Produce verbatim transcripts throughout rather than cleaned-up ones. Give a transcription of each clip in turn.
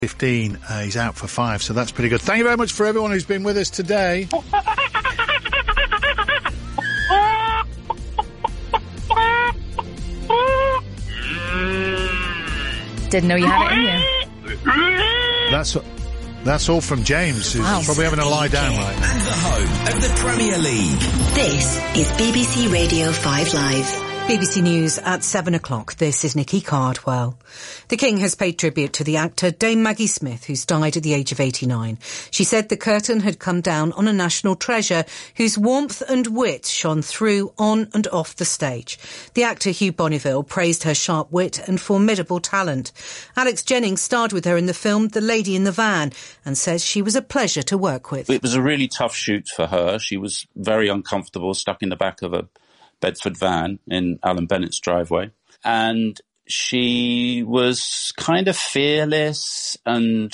fifteen. Uh, he's out for five, so that's pretty good. Thank you very much for everyone who's been with us today. Didn't know you had it in you. That's that's all from James, who's wow. probably having a lie down right now. And the home of the Premier League. This is B B C Radio five Live. B B C News at seven o'clock. This is Nikki Cardwell. The King has paid tribute to the actor Dame Maggie Smith, who's died at the age of eighty-nine. She said the curtain had come down on a national treasure whose warmth and wit shone through on and off the stage. The actor Hugh Bonneville praised her sharp wit and formidable talent. Alex Jennings starred with her in the film The Lady in the Van and says she was a pleasure to work with. It was a really tough shoot for her. She was very uncomfortable, stuck in the back of a Bedford van in Alan Bennett's driveway. And she was kind of fearless and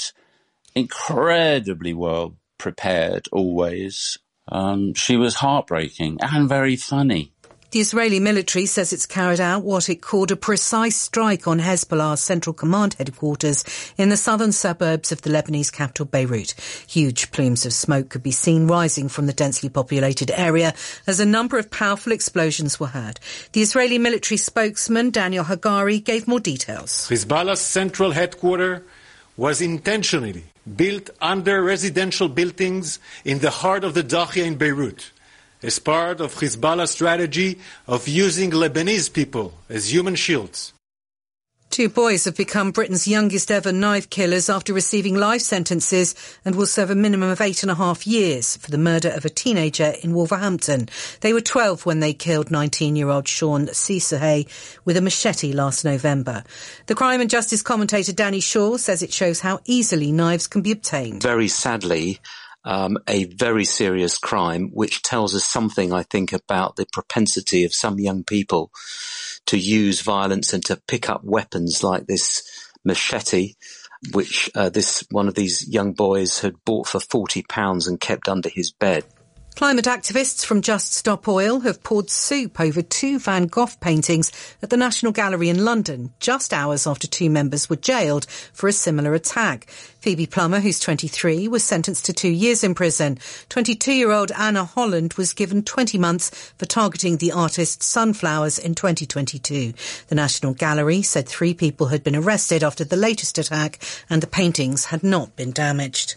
incredibly well prepared always. Um, she was heartbreaking and very funny. The Israeli military says it's carried out what it called a precise strike on Hezbollah's Central Command headquarters in the southern suburbs of the Lebanese capital Beirut. Huge plumes of smoke could be seen rising from the densely populated area as a number of powerful explosions were heard. The Israeli military spokesman, Daniel Hagari, gave more details. Hezbollah's central headquarters was intentionally built under residential buildings in the heart of the Dahia in Beirut, as part of Hezbollah's strategy of using Lebanese people as human shields. Two boys have become Britain's youngest ever knife killers after receiving life sentences and will serve a minimum of eight and a half years for the murder of a teenager in Wolverhampton. They were twelve when they killed nineteen-year-old Sean Cissahey with a machete last November. The crime and justice commentator Danny Shaw says it shows how easily knives can be obtained. Very sadly, Um, a very serious crime, which tells us something, I think, about the propensity of some young people to use violence and to pick up weapons like this machete, which uh, this one of these young boys had bought for forty pounds and kept under his bed. Climate activists from Just Stop Oil have poured soup over two Van Gogh paintings at the National Gallery in London, just hours after two members were jailed for a similar attack. Phoebe Plummer, who's twenty-three, was sentenced to two years in prison. twenty-two-year-old Anna Holland was given twenty months for targeting the artist's sunflowers in twenty twenty-two. The National Gallery said three people had been arrested after the latest attack and the paintings had not been damaged.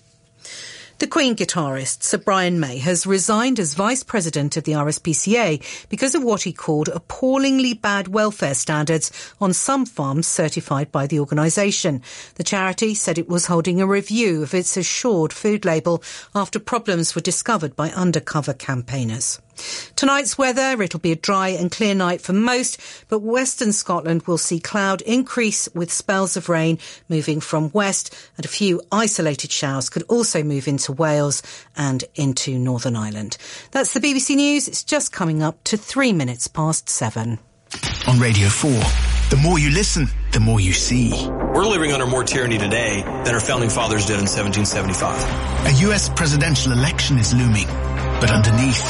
The Queen guitarist, Sir Brian May, has resigned as Vice President of the R S P C A because of what he called appallingly bad welfare standards on some farms certified by the organisation. The charity said it was holding a review of its Assured food label after problems were discovered by undercover campaigners. Tonight's weather, it'll be a dry and clear night for most, but western Scotland will see cloud increase with spells of rain moving from west, and a few isolated showers could also move into Wales and into Northern Ireland. That's the B B C News. It's just coming up to three minutes past seven. On Radio four, the more you listen, the more you see. We're living under more tyranny today than our founding fathers did in seventeen seventy-five. A U S presidential election is looming, but underneath,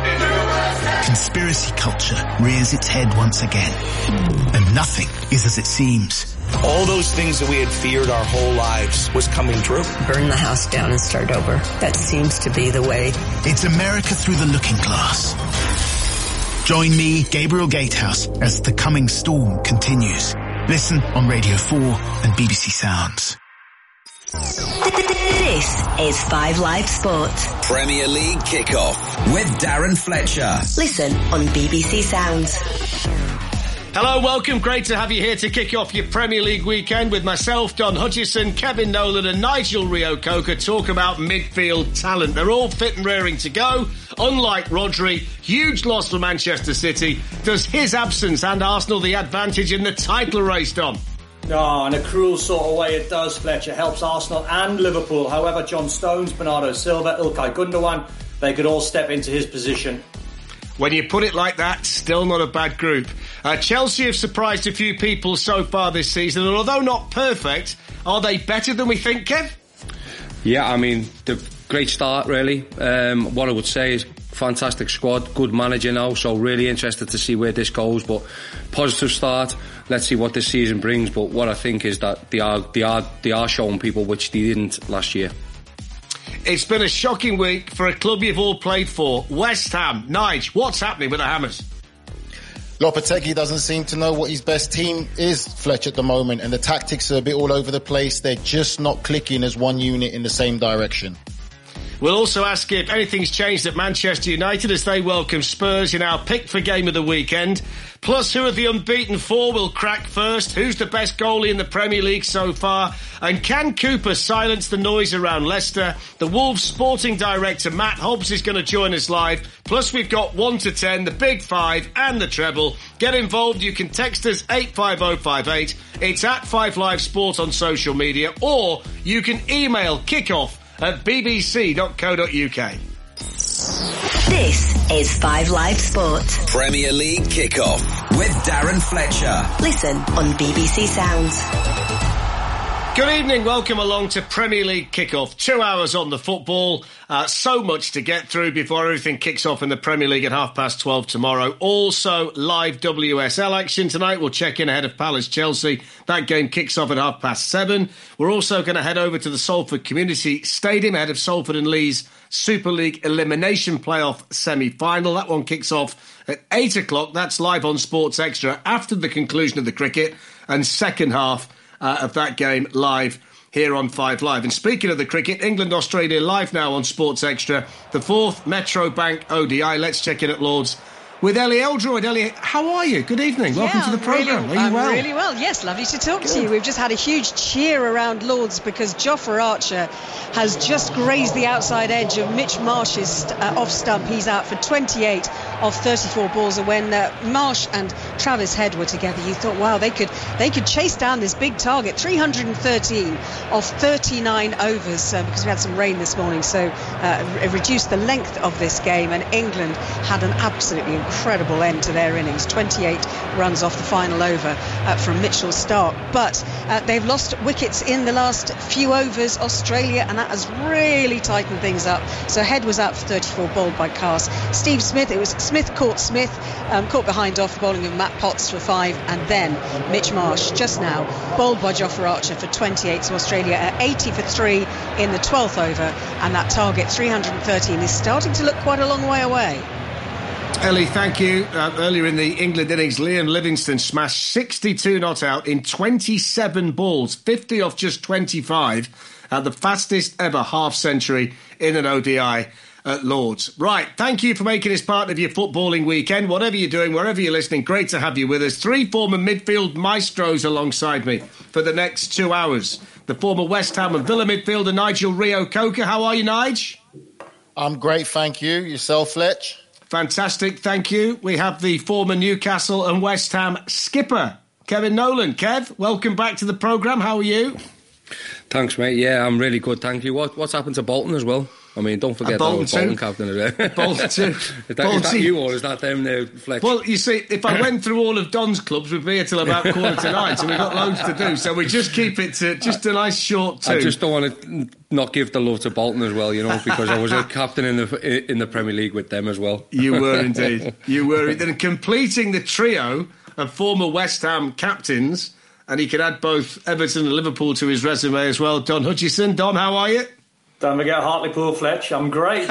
conspiracy culture rears its head once again. And nothing is as it seems. All those things that we had feared our whole lives was coming true. Burn the house down and start over. That seems to be the way. It's America through the looking glass. Join me, Gabriel Gatehouse, as The Coming Storm continues. Listen on Radio four and B B C Sounds. This is Five Live Sports. Premier League kickoff with Darren Fletcher. Listen on B B C Sounds. Hello, welcome. Great to have you here to kick off your Premier League weekend with myself, Don Hutchison, Kevin Nolan and Nigel Reo-Coker. Talk about midfield talent. They're all fit and raring to go. Unlike Rodri, huge loss for Manchester City. Does his absence hand Arsenal the advantage in the title race, Don? Oh, in a cruel sort of way it does, Fletcher. Helps Arsenal and Liverpool. However, John Stones, Bernardo Silva, Ilkay Gundogan, they could all step into his position. When you put it like that, still not a bad group. Uh, Chelsea have surprised a few people so far this season, and although not perfect, are they better than we think, Kev? Yeah, I mean, the great start, really. Um, what I would say is fantastic squad, good manager now, so really interested to see where this goes. But positive start. Let's see what this season brings. But what I think is that they are they are they are showing people which they didn't last year. It's been a shocking week for a club you've all played for, West Ham. Nige, what's happening with the Hammers? Lopetegui doesn't seem to know what his best team is, Fletch, at the moment, and the tactics are a bit all over the place. They're just not clicking as one unit in the same direction. We'll also ask if anything's changed at Manchester United as they welcome Spurs in our pick for game of the weekend. Plus, who are the unbeaten four will crack first? Who's the best goalie in the Premier League so far? And can Cooper silence the noise around Leicester? The Wolves sporting director Matt Hobbs is going to join us live. Plus, we've got one to ten, the Big Five and the treble. Get involved. You can text us eight five oh five eight. It's at Five Live Sport on social media, or you can email kickoff at b b c dot co dot u k. This is Five Live Sport. Premier League Kickoff with Darren Fletcher. Listen on B B C Sounds. Good evening, welcome along to Premier League Kickoff. Two hours on the football, uh, so much to get through before everything kicks off in the Premier League at half past twelve tomorrow. Also, live W S L action tonight. We'll check in ahead of Palace Chelsea. That game kicks off at half past seven. We're also going to head over to the Salford Community Stadium ahead of Salford and Lee's Super League Elimination Playoff semi-final. That one kicks off at eight o'clock. That's live on Sports Extra after the conclusion of the cricket, and second half Uh, of that game live here on Five Live. And speaking of the cricket, England-Australia live now on Sports Extra, the fourth Metro Bank O D I. Let's check in at Lords with Ellie Eldroyd. Ellie, how are you? Good evening. Welcome yeah, to the programme. Really, are you I'm well? really well. Yes, lovely to talk Good. to you. We've just had a huge cheer around Lords because Jofra Archer has just grazed the outside edge of Mitch Marsh's uh, off stump. He's out for twenty-eight of thirty-four balls. And when uh, Marsh and Travis Head were together, you thought, wow, they could they could chase down this big target. three hundred thirteen of thirty-nine overs uh, because we had some rain this morning, so uh, it reduced the length of this game. And England had an absolutely incredible end to their innings. twenty-eight runs off the final over uh, from Mitchell Starc. But uh, they've lost wickets in the last few overs, Australia, and that has really tightened things up. So Head was out for thirty-four, bowled by Cars. Steve Smith, it was Smith caught Smith, um, caught behind off the bowling of Matt Potts for five, and then Mitch Marsh just now bowled by Jofra Archer for twenty-eight. So Australia at eighty for three in the twelfth over, and that target three hundred thirteen is starting to look quite a long way away. Ellie, thank you. Uh, earlier in the England innings, Liam Livingstone smashed sixty-two not out in twenty-seven balls, fifty off just twenty-five, uh, the fastest ever half century in an O D I at Lords. Right, thank you for making this part of your footballing weekend. Whatever you're doing, wherever you're listening, great to have you with us. Three former midfield maestros alongside me for the next two hours. The former West Ham and Villa midfielder Nigel Reo-Coker. How are you, Nige? I'm great, thank you. Yourself, Fletch? Fantastic, thank you. We have the former Newcastle and West Ham skipper, Kevin Nolan. Kev, welcome back to the programme. How are you? Thanks, mate. Yeah, I'm really good, thank you. What, what's happened to Bolton as well? I mean, don't forget Bolton, the Bolton captain. Is it? Bolton too. Is that, Bolton. Is that you or is that them now, Fletch? Well, you see, if I went through all of Don's clubs, we'd be here till about quarter to nine, so we've got loads to do. So we just keep it to just a nice short two. I just don't want to not give the love to Bolton as well, you know, because I was a captain in the in the Premier League with them as well. You were indeed. You were. And completing the trio of former West Ham captains, and he could add both Everton and Liverpool to his resume as well, Don Hutchison. Don, how are you? Don't forget Hartlepool, Fletch. I'm great.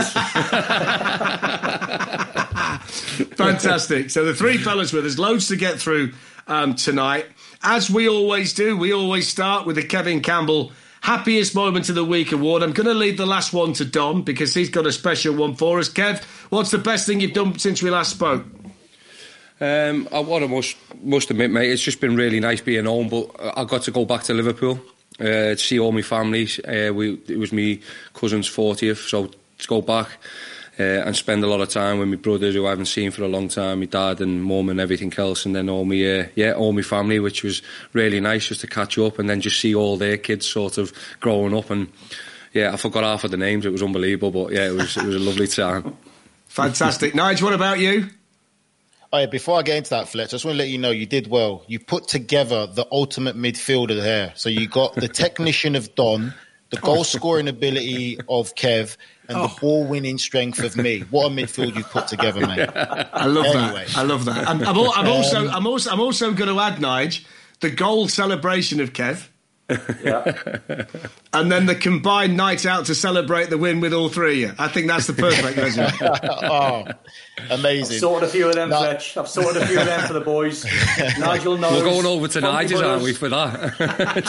Fantastic. So the three fellas with us, loads to get through um, tonight. As we always do, we always start with the Kevin Campbell Happiest Moment of the Week award. I'm going to leave the last one to Don because he's got a special one for us. Kev, what's the best thing you've done since we last spoke? Um, I, what I must, must admit, mate, it's just been really nice being home, but I got to go back to Liverpool. Uh, to see all my family. Uh, we, it was my cousin's fortieth, so to go back uh, and spend a lot of time with my brothers who I haven't seen for a long time, my dad and mum and everything else, and then all my uh, yeah all my family, which was really nice just to catch up and then just see all their kids sort of growing up. And yeah, I forgot half of the names. It was unbelievable, but yeah, it was it was a lovely time. Fantastic. Nige, what about you? Oh, yeah, before I get into that, Fletch, I just want to let you know you did well. You put together the ultimate midfielder there. So you got the technician of Don, the goal-scoring ability of Kev, and oh. the ball-winning strength of me. What a midfield you've put together, mate. I love anyway. that. I love that. I'm, I'm, I'm also, I'm also, I'm also going to add, Nige, the goal celebration of Kev. Yeah. And then the combined night out to celebrate the win with all three of you. I think that's the perfect resume. Oh, amazing. I've sorted a few of them, no. Fletch. I've sorted a few of them for the boys. Nigel knows. We're going over to Nigel's, aren't we, for that?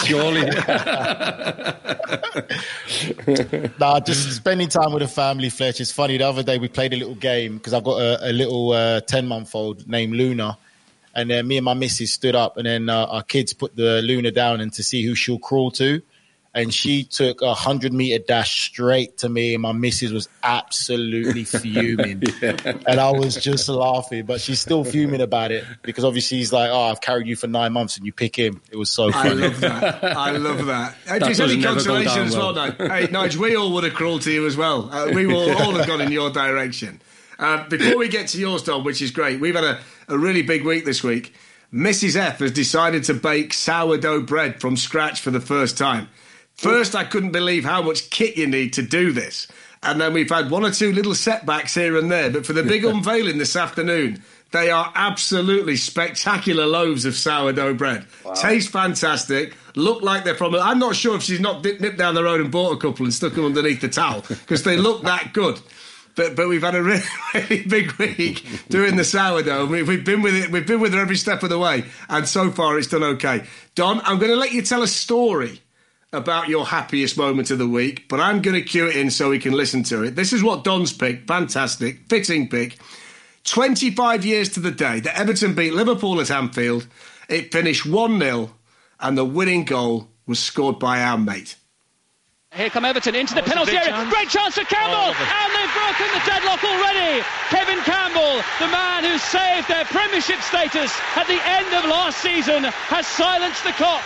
Surely. Nah, just spending time with the family, Fletch. It's funny, the other day we played a little game because I've got a, a little uh, ten-month-old named Luna. And then me and my missus stood up, and then uh, our kids put the Luna down and to see who she'll crawl to. And she took a hundred-meter dash straight to me, and my missus was absolutely fuming. Yeah. And I was just laughing, but she's still fuming about it because obviously he's like, oh, I've carried you for nine months and you pick him. It was so funny. I love that. I love that. If there's any consolation as well, well no. Hey, Nige, we all would have crawled to you as well. Uh, we will all have gone in your direction. Uh, before we get to yours, Don, which is great, we've had a, a really big week this week. Missus F has decided to bake sourdough bread from scratch for the first time. First, I couldn't believe how much kit you need to do this. And then we've had one or two little setbacks here and there. But for the big unveiling this afternoon, they are absolutely spectacular loaves of sourdough bread. Wow. Taste fantastic. Look like they're from... I'm not sure if she's not nipped down the road and bought a couple and stuck them underneath the towel because they look that good. But but we've had a really, really big week doing the sourdough. We, we've been with it. We've been with her every step of the way, and so far it's done okay. Don, I'm going to let you tell a story about your happiest moment of the week, but I'm going to cue it in so we can listen to it. This is what Don's picked. Fantastic, fitting pick. twenty-five years to the day that Everton beat Liverpool at Anfield. It finished one nil, and the winning goal was scored by our mate. Here come Everton into the oh, penalty area. Chance. Great chance for Campbell. Oh, and they've broken the deadlock already. Kevin Campbell, the man who saved their Premiership status at the end of last season, has silenced the cop.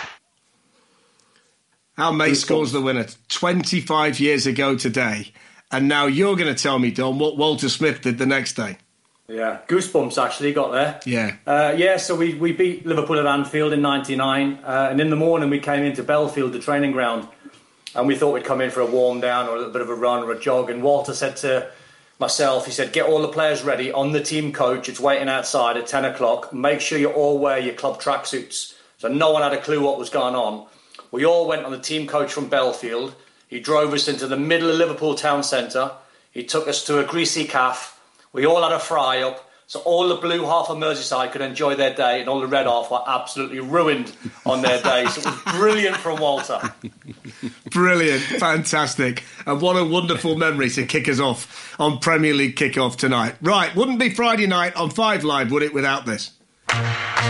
Our mate scores the winner twenty-five years ago today. And now you're going to tell me, Don, what Walter Smith did the next day. Yeah, goosebumps actually got there. Yeah. Uh, yeah, so we, we beat Liverpool at Anfield in ninety-nine. Uh, and in the morning we came into Belfield, the training ground. And we thought we'd come in for a warm down or a little bit of a run or a jog. And Walter said to myself, he said, get all the players ready on the team coach. It's waiting outside at ten o'clock. Make sure you all wear your club tracksuits. So no one had a clue what was going on. We all went on the team coach from Belfield. He drove us into the middle of Liverpool town centre. He took us to a greasy calf. We all had a fry up. So all the blue half of Merseyside could enjoy their day, and all the red half were absolutely ruined on their day. So it was brilliant from Walter. Brilliant, fantastic. And what a wonderful memory to kick us off on Premier League Kickoff tonight. Right, wouldn't be Friday night on Five Live, would it, without this? The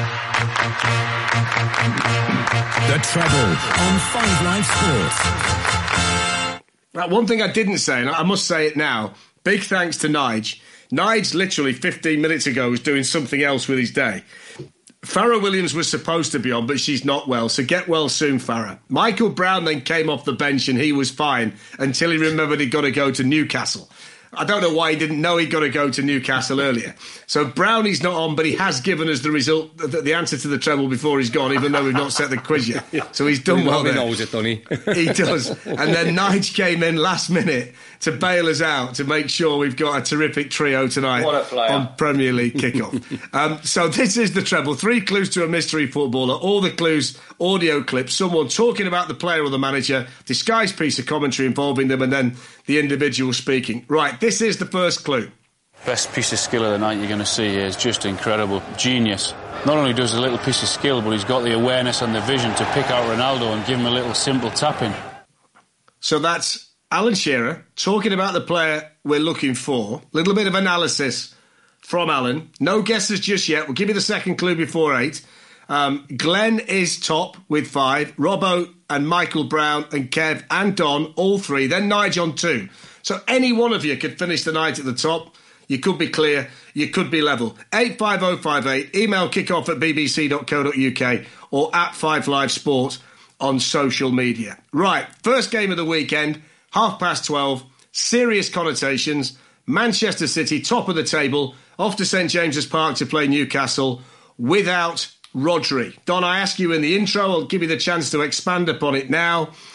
treble on Five Live Sports. Now, one thing I didn't say, and I must say it now, big thanks to Nige. Nige literally fifteen minutes ago was doing something else with his day. Farrah Williams was supposed to be on, but she's not well, so get well soon, Farrah. Michael Brown then came off the bench and he was fine until he remembered he'd got to go to Newcastle. I don't know why he didn't know he'd got to go to Newcastle earlier. So Brownie's not on, but he has given us the result, the, the answer to the treble before he's gone, even though we've not set the quiz yet. So he's done well there. He knows it, doesn't he? He does. And then Nige came in last minute to bail us out to make sure we've got a terrific trio tonight on Premier League Kickoff. um, so this is the treble. Three clues to a mystery footballer. All the clues, audio clips, someone talking about the player or the manager, disguised piece of commentary involving them, and then the individual speaking. Right, this is the first clue. Best piece of skill of the night you're going to see is just incredible. Genius. Not only does a little piece of skill, but he's got the awareness and the vision to pick out Ronaldo and give him a little simple tapping. So that's Alan Shearer talking about the player we're looking for. Little bit of analysis from Alan. No guesses just yet. We'll give you the second clue before eight. Um, Glenn is top with five. Robbo and Michael Brown and Kev and Don, all three. Then Nige on two. So any one of you could finish the night at the top. You could be clear. You could be level. eight five oh five eight. Email kickoff at b b c dot co dot u k or at Five Live Sport on social media. Right, first game of the weekend, half past twelve. Serious connotations. Manchester City, top of the table, off to St James's Park to play Newcastle without Rodri. Don, I ask you in the intro, I'll give you the chance to expand upon it now.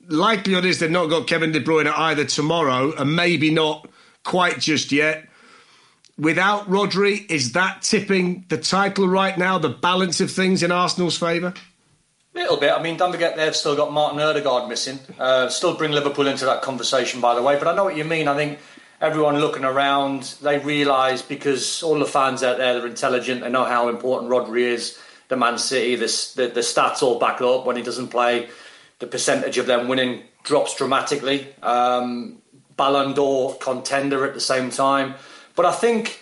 likelihood is they've not got Kevin De Bruyne either tomorrow, and maybe not quite just yet. Without Rodri, is that tipping the title right now, the balance of things in Arsenal's favour? A little bit. I mean, don't forget they've still got Martin Odegaard missing. Uh, still bring Liverpool into that conversation, by the way. But I know what you mean. I think everyone looking around, they realise, because all the fans out there, they're intelligent, they know how important Rodri is, the Man City, the, the, the stats all back up. When he doesn't play, the percentage of them winning drops dramatically. Um, Ballon d'Or contender at the same time. But I think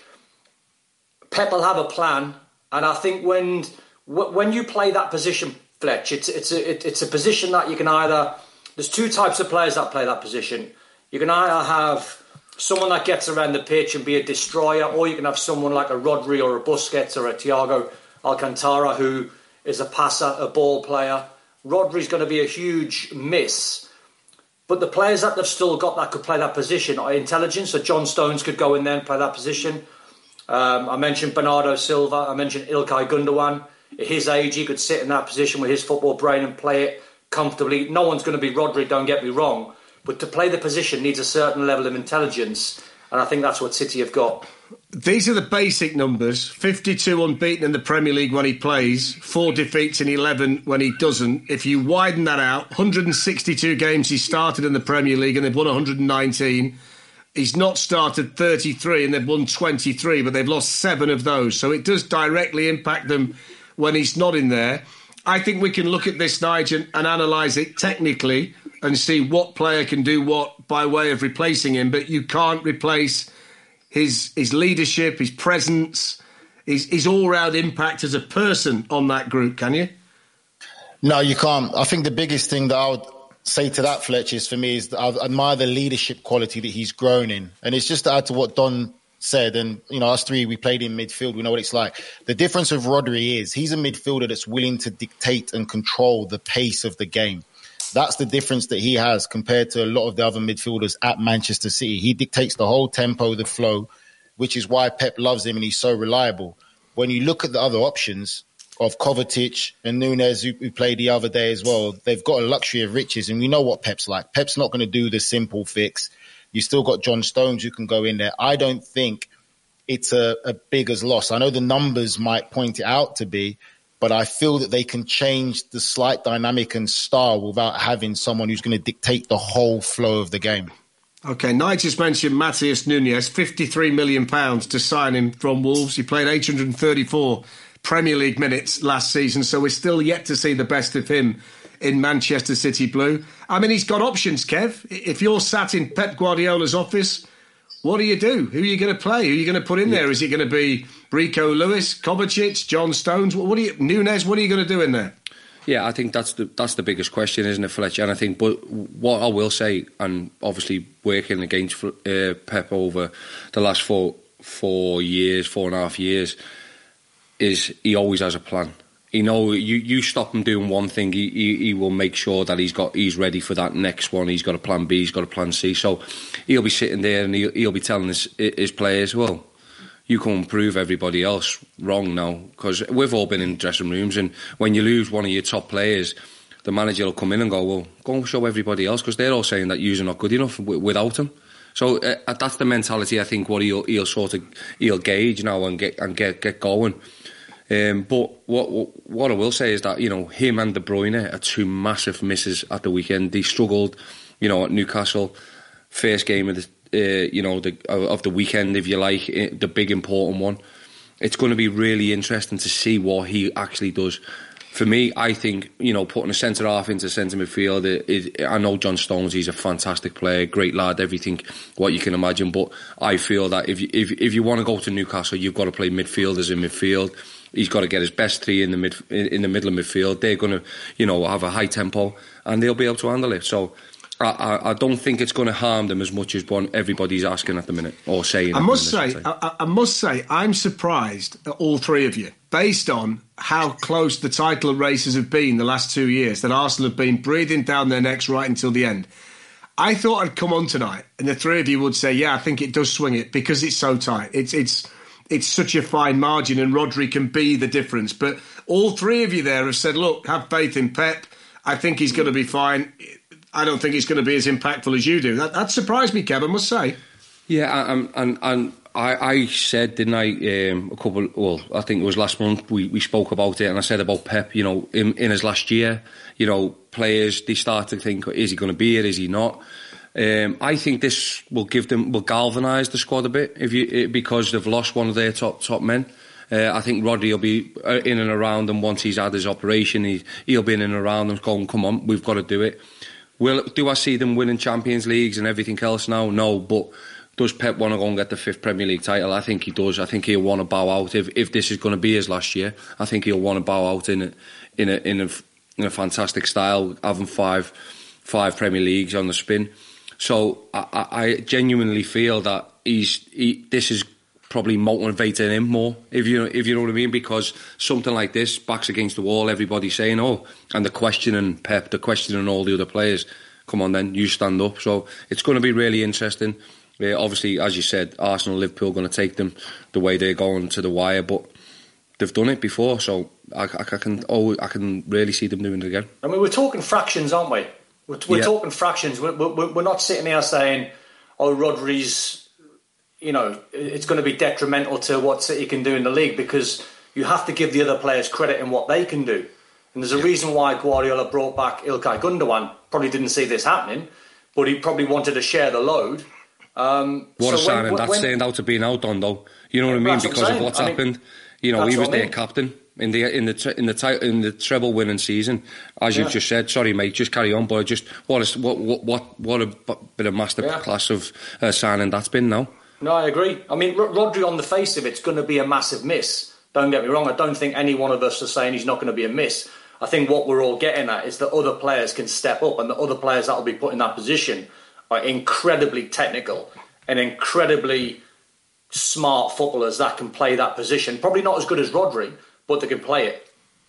Pep will have a plan. And I think when when you play that position, Fletch, it's it's a it's a position that you can either. There's two types of players that play that position. You can either have someone that gets around the pitch and be a destroyer, or you can have someone like a Rodri or a Busquets or a Thiago Alcantara who is a passer, a ball player. Rodri's going to be a huge miss, but the players that they've still got that could play that position are intelligent. So John Stones could go in there and play that position. Um, I mentioned Bernardo Silva. I mentioned Ilkay Gundogan. At his age, he could sit in that position with his football brain and play it comfortably. No one's going to be Rodri, don't get me wrong. But to play the position needs a certain level of intelligence. And I think that's what City have got. These are the basic numbers. fifty-two unbeaten in the Premier League when he plays. Four defeats in eleven when he doesn't. If you widen that out, one hundred sixty-two games he started in the Premier League and they've won one hundred nineteen. He's not started thirty-three and they've won twenty-three, but they've lost seven of those. So it does directly impact them when he's not in there. I think we can look at this, Nigel, and, and analyse it technically and see what player can do what by way of replacing him. But you can't replace his his leadership, his presence, his, his all-round impact as a person on that group, can you? No, you can't. I think the biggest thing that I would say to that, Fletch, is for me is that I admire the leadership quality that he's grown in. And it's just to add to what Don said, and you know, us three, we played in midfield, we know what it's like. The difference with Rodri is he's a midfielder that's willing to dictate and control the pace of the game. That's the difference that he has compared to a lot of the other midfielders at Manchester City. He dictates the whole tempo, the flow, which is why Pep loves him and he's so reliable. When you look at the other options of Kovacic and Nunes, who, who played the other day as well, they've got a luxury of riches, and we know what Pep's like. Pep's not going to do the simple fix. You still got John Stones who can go in there. I don't think it's a, a big as loss. I know the numbers might point it out to be, but I feel that they can change the slight dynamic and style without having someone who's going to dictate the whole flow of the game. OK, Nigel's mentioned Matheus Nunes, fifty-three million pounds to sign him from Wolves. He played eight hundred thirty-four Premier League minutes last season, so we're still yet to see the best of him in Manchester City blue. I mean, he's got options, Kev. If you're sat in Pep Guardiola's office, what do you do? Who are you going to play? Who are you going to put in there? Is it going to be Rico Lewis, Kovacic, John Stones? What do you, Nunes, what are you going to do in there? Yeah, I think that's the that's the biggest question, isn't it, Fletcher? And I think, but what I will say, and obviously working against uh, Pep over the last four four years, four and a half years, is he always has a plan. You know, you, you stop him doing one thing, he, he he will make sure that he's got he's ready for that next one. He's got a plan B, he's got a plan C. So he'll be sitting there and he'll, he'll be telling his, his players, well, you can't prove everybody else wrong now, because we've all been in dressing rooms, and when you lose one of your top players, the manager will come in and go, well, go and show everybody else, because they're all saying that you're not good enough w- without him. So uh, that's the mentality, I think, what he'll, he'll sort of he'll gauge now and get and get get going. Um, but what what I will say is that, you know, him and De Bruyne are two massive misses at the weekend. They struggled, you know, at Newcastle, first game of the uh, you know the of the weekend, if you like, the big important one. It's going to be really interesting to see what he actually does. For me, I think, you know, putting a centre half into centre midfield, it, it, I know John Stones, he's a fantastic player, great lad, everything what you can imagine. But I feel that if you, if if you want to go to Newcastle, you've got to play midfielders in midfield. He's got to get his best three in the mid in the middle of midfield. They're going to, you know, have a high tempo and they'll be able to handle it. So I, I, I don't think it's going to harm them as much as one everybody's asking at the minute or saying. I must say, I, I must say, I'm surprised at all three of you, based on how close the title races have been the last two years. That Arsenal have been breathing down their necks right until the end. I thought I'd come on tonight and the three of you would say, "Yeah, I think it does swing it because it's so tight. It's it's." It's such a fine margin and Rodri can be the difference." But all three of you there have said, look, have faith in Pep. I think he's going to be fine. I don't think it's going to be as impactful as you do. That, that surprised me, Kev, I must say. Yeah, and and, and I, I said, didn't I, um, a couple, well, I think it was last month, we, we spoke about it, and I said about Pep, you know, in, in his last year, you know, players, they start to think, is he going to be here, is he not? Um, I think this will give them, will galvanise the squad a bit, if you, because they've lost one of their top top men. Uh, I think Rodri will be in and around them once he's had his operation. He, he'll be in and around them going, come on, we've got to do it. Will, do I see them winning Champions Leagues and everything else now? No, but does Pep want to go and get the fifth Premier League title? I think he does. I think he'll want to bow out. If if this is going to be his last year, I think he'll want to bow out in a, in a, in a, in a fantastic style, having five, five Premier Leagues on the spin. So I, I genuinely feel that he's he, this is probably motivating him more, if you if you know what I mean, because something like this, backs against the wall, everybody's saying, oh, and the questioning Pep, the questioning all the other players, come on then, you stand up. So it's going to be really interesting. Uh, obviously, as you said, Arsenal, Liverpool going to take them the way they're going to the wire, but they've done it before, so I, I, I can oh, I can really see them doing it again. I mean, we're talking fractions, aren't we? We're, we're yeah. talking fractions. We're, we're, we're not sitting here saying, oh, Rodri's, you know, it's going to be detrimental to what City can do in the league, because you have to give the other players credit in what they can do. And there's a yeah. reason why Guardiola brought back Ilkay Gundogan. Probably didn't see this happening, but he probably wanted to share the load. Um, what so a signing. when, That's when, saying out to being out on, though. You know what I mean? Because what of what's I happened. Mean, you know, he was their I mean. captain in the in the in the in the treble winning season, as you've yeah. just said. Sorry, mate. Just carry on, boy. Just what a what what what, what a bit of masterclass yeah. of uh, signing that's been now. No, I agree. I mean, Rodri, on the face of it, it's going to be a massive miss. Don't get me wrong. I don't think any one of us are saying he's not going to be a miss. I think what we're all getting at is that other players can step up, and the other players that will be put in that position are incredibly technical and incredibly smart footballers that can play that position. Probably not as good as Rodri, but they can play it.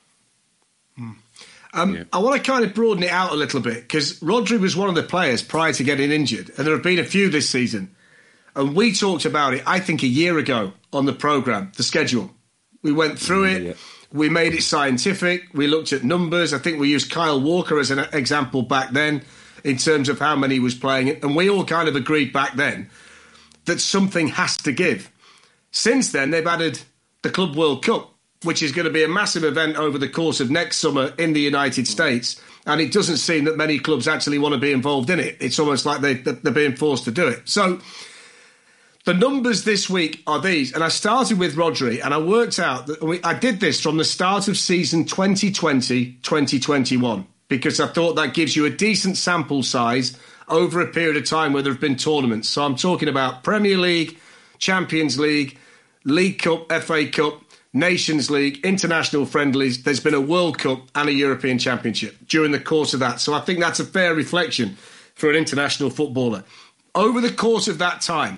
Hmm. Um, yeah. I want to kind of broaden it out a little bit, because Rodri was one of the players prior to getting injured, and there have been a few this season. And we talked about it, I think, a year ago on the programme, the schedule. We went through it. Yeah. We made it scientific. We looked at numbers. I think we used Kyle Walker as an example back then in terms of how many he was playing. And we all kind of agreed back then that something has to give. Since then, they've added the Club World Cup, which is going to be a massive event over the course of next summer in the United States. And it doesn't seem that many clubs actually want to be involved in it. It's almost like they, they're being forced to do it. So the numbers this week are these. And I started with Rodri, and I worked out that we, I did this from the start of season twenty twenty twenty twenty-one, because I thought that gives you a decent sample size over a period of time where there have been tournaments. So I'm talking about Premier League, Champions League, League Cup, F A Cup, Nations League, international friendlies. There's been a World Cup and a European Championship during the course of that. So I think that's a fair reflection for an international footballer. Over the course of that time,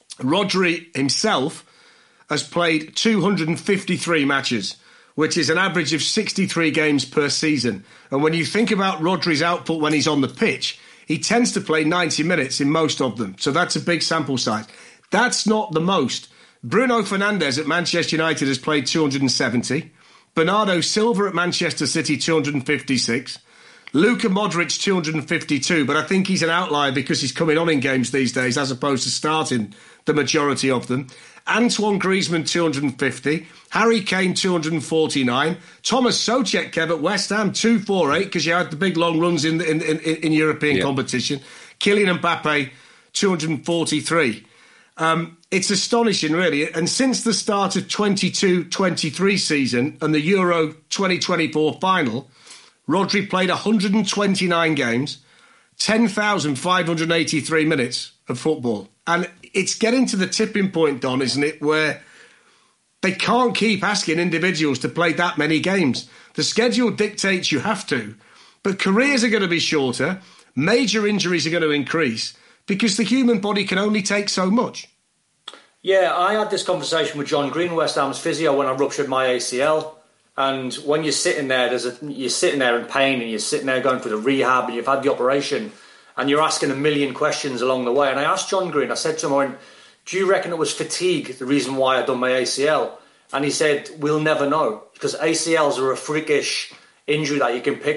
Rodri himself has played two hundred fifty-three matches, which is an average of sixty-three games per season. And when you think about Rodri's output when he's on the pitch, he tends to play ninety minutes in most of them. So that's a big sample size. That's not the most. Bruno Fernandes at Manchester United has played two hundred seventy. Bernardo Silva at Manchester City, two hundred fifty-six. Luka Modric, two hundred fifty-two. But I think he's an outlier because he's coming on in games these days as opposed to starting the majority of them. Antoine Griezmann, two hundred fifty. Harry Kane, two hundred forty-nine. Thomas Souček, Kev, at West Ham, two hundred forty-eight, because you had the big long runs in in, in, in European yeah. competition. Kylian Mbappe, two hundred forty-three. Um, it's astonishing, really. And since the start of twenty-two twenty-three season and the Euro twenty twenty-four final, Rodri played one hundred twenty-nine games, ten thousand five hundred eighty-three minutes of football. And it's getting to the tipping point, Don, isn't it, where they can't keep asking individuals to play that many games. The schedule dictates you have to, but careers are going to be shorter, major injuries are going to increase, because the human body can only take so much. Yeah, I had this conversation with John Green, West Ham's physio, when I ruptured my A C L. And when you're sitting there, there's a, you're sitting there in pain, and you're sitting there going through the rehab, and you've had the operation, and you're asking a million questions along the way. And I asked John Green, I said to him, do you reckon it was fatigue, the reason why I done my A C L? And he said, we'll never know, because A C Ls are a freakish injury that you can pick up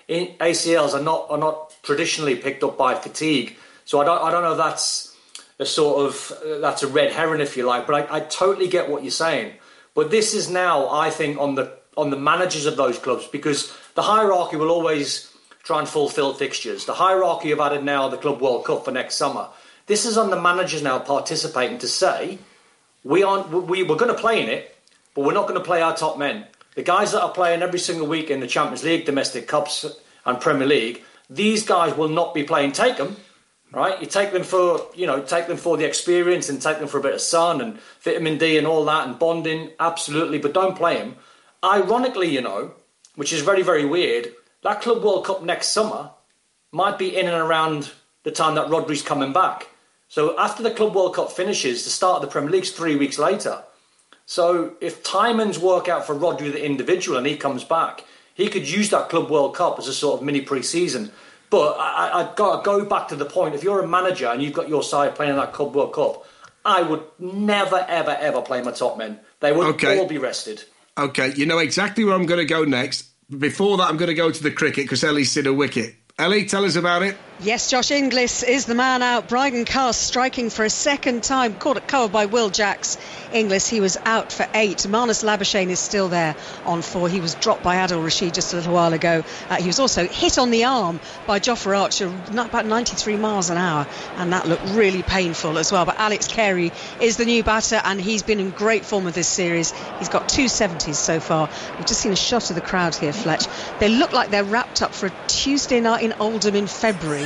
in, A C Ls are not are not traditionally picked up by fatigue. So I don't I don't know if that's a sort of uh, that's a red herring, if you like. But I, I totally get what you're saying. But this is now, I think, on the on the managers of those clubs, because the hierarchy will always try and fulfil fixtures. The hierarchy have added now the Club World Cup for next summer. This is on the managers now participating to say, we aren't, we, we're going to play in it, but we're not going to play our top men. The guys that are playing every single week in the Champions League, domestic cups and Premier League, these guys will not be playing. Take them, right? You take them for, you know, take them for the experience and take them for a bit of sun and vitamin D and all that and bonding, absolutely, but don't play them. Ironically, you know, which is very, very weird, that Club World Cup next summer might be in and around the time that Rodri's coming back. So after the Club World Cup finishes, the start of the Premier League's three weeks later. So if timings work out for Rodri the individual and he comes back, he could use that Club World Cup as a sort of mini pre-season. But I, I've got to go back to the point, if you're a manager and you've got your side playing in that Club World Cup, I would never, ever, ever play my top men. They would okay. all be rested. OK, you know exactly where I'm going to go next. Before that, I'm going to go to the cricket because Ellie's hit a wicket. Ellie, tell us about it. Yes, Josh Inglis is the man out. Brydon Cast striking for a second time. Caught it covered by Will Jacks. Inglis, he was out for eight. Marnus Labuschagne is still there on four. He was dropped by Adil Rashid just a little while ago. Uh, he was also hit on the arm by Jofra Archer, not about ninety-three miles an hour, and that looked really painful as well. But Alex Carey is the new batter, and he's been in great form of this series. He's got two seventies so far. We've just seen a shot of the crowd here, Fletch. They look like they're wrapped up for a Tuesday night in Oldham in February.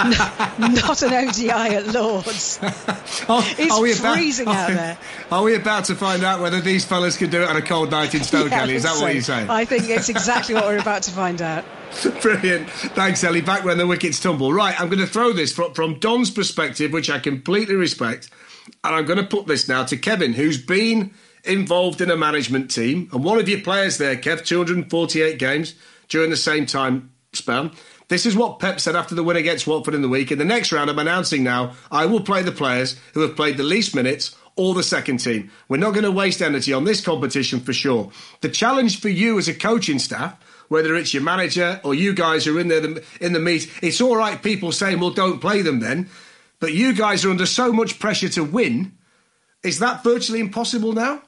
Not an O D I at Lords. are, it's are we freezing about, out are, there. Are we about to find out whether these fellas can do it on a cold night in Stoke, yeah, Ellie? Is that so. what you're saying? I think it's exactly what we're about to find out. Brilliant. Thanks, Ellie. Back when the wickets tumble. Right, I'm going to throw this from, from Don's perspective, which I completely respect, and I'm going to put this now to Kevin, who's been involved in a management team, and one of your players there, Kev, two hundred forty-eight games during the same time span. This is what Pep said after the win against Watford in the week. In the next round, I'm announcing now, I will play the players who have played the least minutes or the second team. We're not going to waste energy on this competition for sure. The challenge for you as a coaching staff, whether it's your manager or you guys who are in there in the meet, it's all right people saying, well, don't play them then. But you guys are under so much pressure to win. Is that virtually impossible now?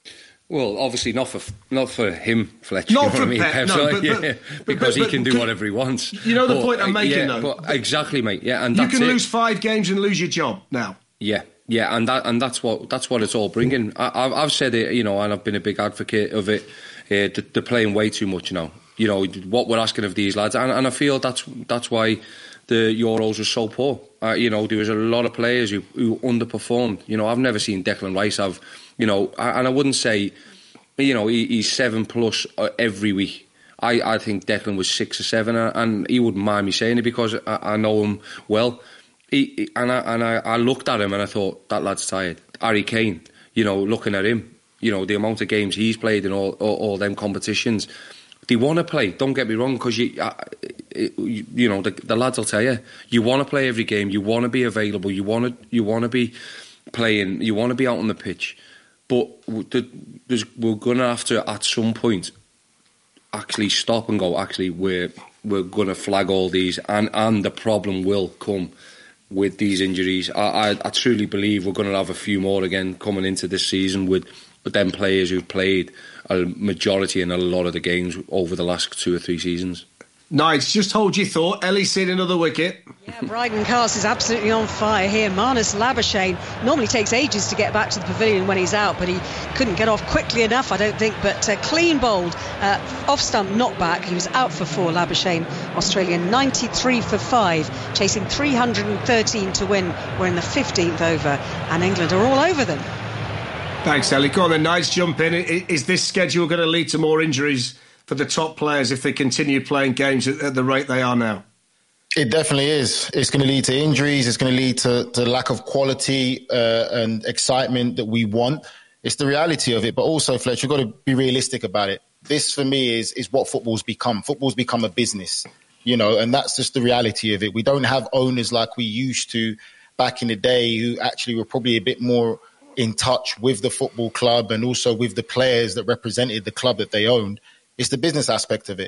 Well, obviously not for not for him, Fletcher. Not you know for what I mean? Pep, no, but, yeah, but, because but, he can but, do whatever he wants. You know the but, point I'm making, yeah, though. But exactly, mate. Yeah, and you that's can it. lose five games and lose your job now. Yeah, yeah, and that and that's what that's what it's all bringing. I, I've said it, you know, and I've been a big advocate of it. Uh, they're playing way too much now. You know what we're asking of these lads, and, and I feel that's that's why the Euros were so poor. Uh, you know, there was a lot of players who, who underperformed. You know, I've never seen Declan Rice have, you know, and I wouldn't say, you know, he, he's seven plus every week. I, I think Declan was six or seven, and he wouldn't mind me saying it because I, I know him well. He, he, and I, and I, I looked at him and I thought, that lad's tired. Harry Kane, you know, looking at him, you know, the amount of games he's played in all, all, all them competitions. They want to play, don't get me wrong, because you, uh, you, you know, the, the lads will tell you, you want to play every game, you want to be available, you want to, you want to be playing, you want to be out on the pitch. But there's, we're going to have to, at some point, actually stop and go, actually, we're we're going to flag all these, and, and the problem will come with these injuries. I, I, I truly believe we're going to have a few more again coming into this season with, with them players who've played a majority in a lot of the games over the last two or three seasons. Nice, just hold your thought. Ellie's seen another wicket. Yeah, Brydon Cast is absolutely on fire here. Marnus Labuschagne normally takes ages to get back to the pavilion when he's out, but he couldn't get off quickly enough, I don't think. But uh, clean bowled, uh, off stump, not back. He was out for four. Labuschagne, Australian, ninety-three for five, chasing three hundred thirteen to win. We're in the fifteenth over, and England are all over them. Thanks, Ellie. Go on then, nice jump in. Is this schedule going to lead to more injuries for the top players if they continue playing games at the rate they are now? It definitely is. It's going to lead to injuries. It's going to lead to, to lack of quality uh, and excitement that we want. It's the reality of it. But also, Fletcher, you've got to be realistic about it. This, for me, is is what football's become. Football's become a business, you know, and that's just the reality of it. We don't have owners like we used to back in the day who actually were probably a bit more in touch with the football club and also with the players that represented the club that they owned. It's the business aspect of it.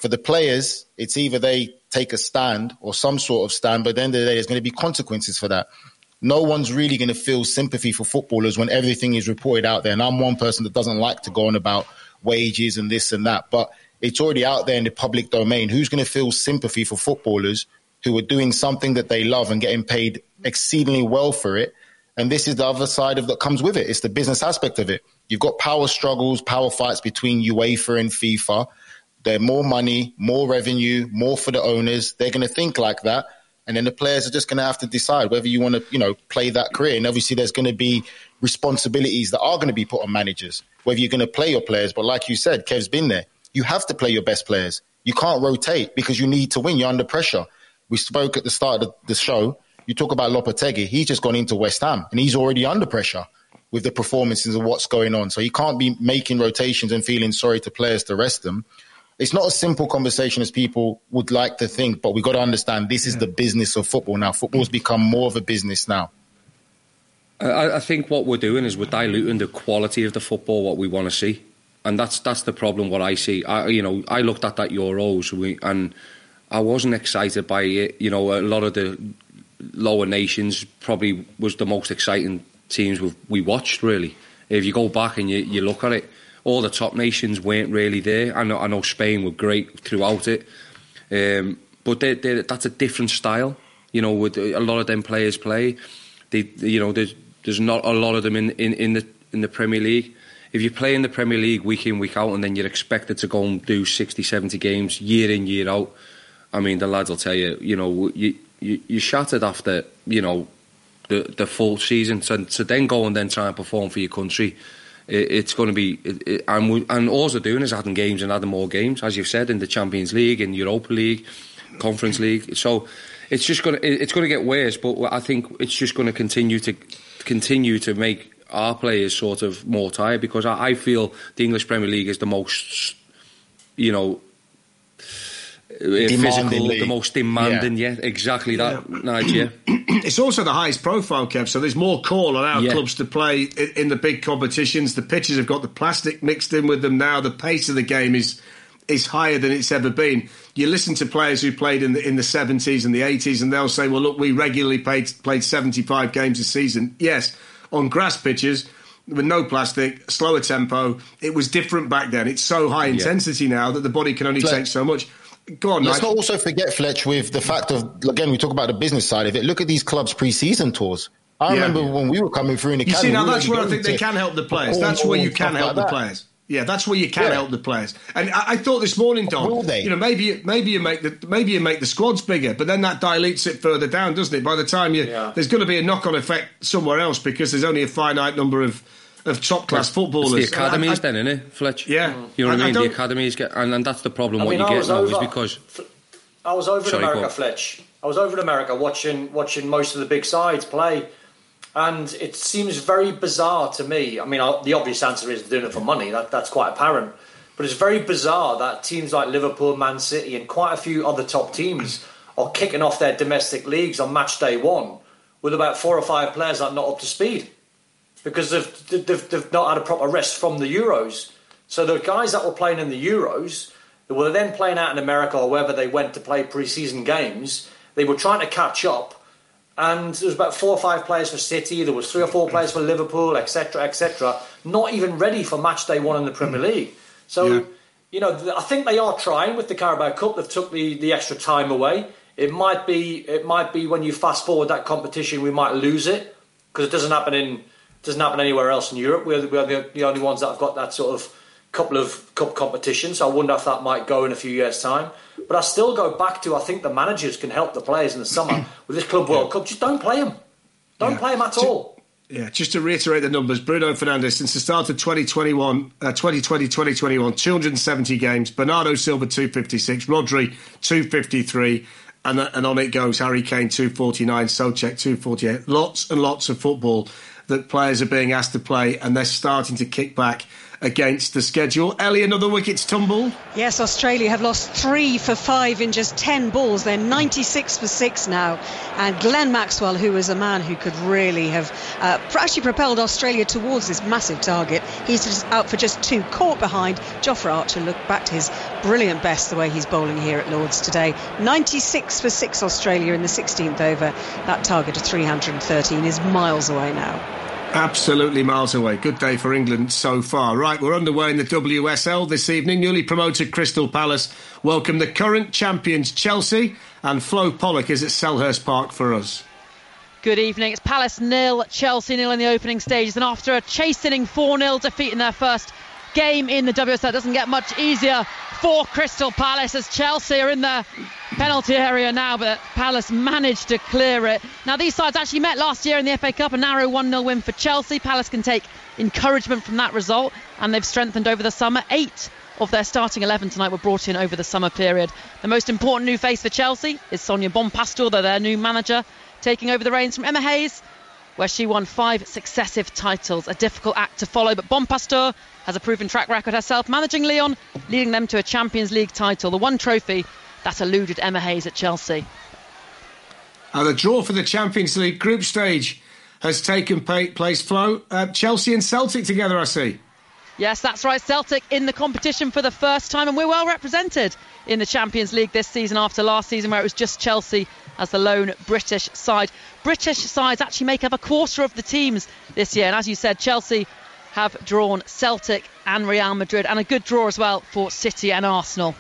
For the players, it's either they take a stand or some sort of stand, but at the end of the day, there's going to be consequences for that. No one's really going to feel sympathy for footballers when everything is reported out there. And I'm one person that doesn't like to go on about wages and this and that, but it's already out there in the public domain. Who's going to feel sympathy for footballers who are doing something that they love and getting paid exceedingly well for it? And this is the other side of that comes with it. It's the business aspect of it. You've got power struggles, power fights between UEFA and FIFA. They're more money, more revenue, more for the owners. They're going to think like that. And then the players are just going to have to decide whether you want to, you know, play that career. And obviously there's going to be responsibilities that are going to be put on managers, whether you're going to play your players. But like you said, Kev's been there. You have to play your best players. You can't rotate because you need to win. You're under pressure. We spoke at the start of the show. You talk about Lopetegui. He's just gone into West Ham and he's already under pressure with the performances and what's going on. So he can't be making rotations and feeling sorry to players to rest them. It's not a simple conversation as people would like to think, but we've got to understand this is the business of football now. Football's become more of a business now. I, I think what we're doing is we're diluting the quality of the football, what we want to see. And that's that's the problem, what I see. I, you know, I looked at that Euros we, and I wasn't excited by it. You know, a lot of the lower nations probably was the most exciting teams we've, we watched, really. If you go back and you, you look at it, all the top nations weren't really there. I know, I know Spain were great throughout it, um, but they're, they're, that's a different style. You know, with a lot of them players play, they, you know, there's there's not a lot of them in, in, in the in the Premier League. If you play in the Premier League week in, week out, and then you're expected to go and do sixty, seventy games year in, year out, I mean, the lads will tell you, you know, you you you're shattered after, you know, the the full season. So to then go and then try and perform for your country, it's going to be, it, it, and, we, and all they're doing is adding games and adding more games, as you've said, in the Champions League, in Europa League, Conference League. So it's just going to, it's going to get worse. But I think it's just going to continue to continue to make our players sort of more tired, because I, I feel the English Premier League is the most, you know, physical, the most demanding. Yeah, yeah exactly that, yeah. Nigel. It's also the highest profile, Kev, so there's more call on our yeah. clubs to play in, in the big competitions. The pitches have got the plastic mixed in with them now. The pace of the game is is higher than it's ever been. You listen to players who played in the in the seventies and the eighties, and they'll say, well, look, we regularly played, played seventy-five games a season. Yes, on grass pitches, with no plastic, slower tempo. It was different back then. It's so high intensity yeah. now that the body can only Fletch. take so much. Go on, Let's Nigel. not also forget, Fletch, with the fact of, again, we talk about the business side of it. Look at these clubs' pre-season tours. I yeah. remember when we were coming through in the You academy, see, now we that's where I think they can help the players. That's where you can help like the that. players. Yeah, that's where you can yeah. help the players. And I, I thought this morning, Don, Will they? you know, maybe maybe you make the maybe you make the squads bigger, but then that dilutes it further down, doesn't it? By the time you, yeah. there's going to be a knock-on effect somewhere else, because there's only a finite number of of top-class footballers. It's the academies I, I, then, isn't it, Fletch? Yeah. You know what I, I mean? I the academies get, and, and that's the problem. I what mean, you I get now over, is because I was over Sorry, in America, Fletch. I was over in America watching watching most of the big sides play. And it seems very bizarre to me. I mean, the obvious answer is they're doing it for money. That, that's quite apparent. But it's very bizarre that teams like Liverpool, Man City and quite a few other top teams are kicking off their domestic leagues on match day one with about four or five players that are not up to speed, because they've, they've, they've not had a proper rest from the Euros. So the guys that were playing in the Euros, they were then playing out in America or wherever they went to play pre-season games, they were trying to catch up. And there was about four or five players for City, there was three or four players for Liverpool, et cetera, et cetera, not even ready for match day one in the Premier League. So, yeah. you know, I think they are trying with the Carabao Cup. They've took the, the extra time away. It might be it might be when you fast forward that competition, we might lose it, because it doesn't happen in doesn't happen anywhere else in Europe. We're, we're the, the only ones that have got that sort of couple of cup competitions. So I wonder if that might go in a few years' time. But I still go back to, I think the managers can help the players in the summer with this Club World yeah. Cup. Just don't play them. Don't yeah. play them at just, all. Yeah, just to reiterate the numbers, Bruno Fernandes, since the start of twenty twenty-one, uh, twenty twenty twenty twenty-one, two hundred seventy games. Bernardo Silva, two fifty-six. Rodri, two fifty-three. And, and on it goes. Harry Kane, two forty-nine. Souček, two forty-eight. Lots and lots of football that players are being asked to play, and they're starting to kick back against the schedule. Ellie, another wicket's tumble. Yes, Australia have lost three for five in just ten balls. They're ninety-six for six now. And Glenn Maxwell, who was a man who could really have uh, actually propelled Australia towards this massive target, he's just out for just two, caught behind. Jofra Archer looked back to his brilliant best the way he's bowling here at Lord's today. ninety-six for six Australia in the sixteenth over. That target of three hundred thirteen is miles away now. Absolutely miles away. Good day for England so far. Right, we're underway in the W S L this evening. Newly promoted Crystal Palace welcome the current champions Chelsea, and Flo Pollock is at Selhurst Park for us. Good evening. It's Palace nil, Chelsea nil in the opening stages, and after a chastening four nil defeat in their first game in the W S L, it doesn't get much easier for Crystal Palace as Chelsea are in the penalty area now, but Palace managed to clear it. Now, these sides actually met last year in the F A Cup, a narrow one nil win for Chelsea. Palace can take encouragement from that result, and they've strengthened over the summer. Eight of their starting eleven tonight were brought in over the summer period. The most important new face for Chelsea is Sonia Bonpastor, they're their new manager, taking over the reins from Emma Hayes, where she won five successive titles. A difficult act to follow, but Bonpastor has a proven track record herself, managing Lyon, leading them to a Champions League title, the one trophy that eluded Emma Hayes at Chelsea. Uh, the draw for the Champions League group stage has taken place, Flo. Uh, Chelsea and Celtic together, I see. Yes, that's right. Celtic in the competition for the first time, and we're well represented in the Champions League this season after last season where it was just Chelsea as the lone British side. British sides actually make up a quarter of the teams this year, and as you said, Chelsea have drawn Celtic and Real Madrid, and a good draw as well for City and Arsenal.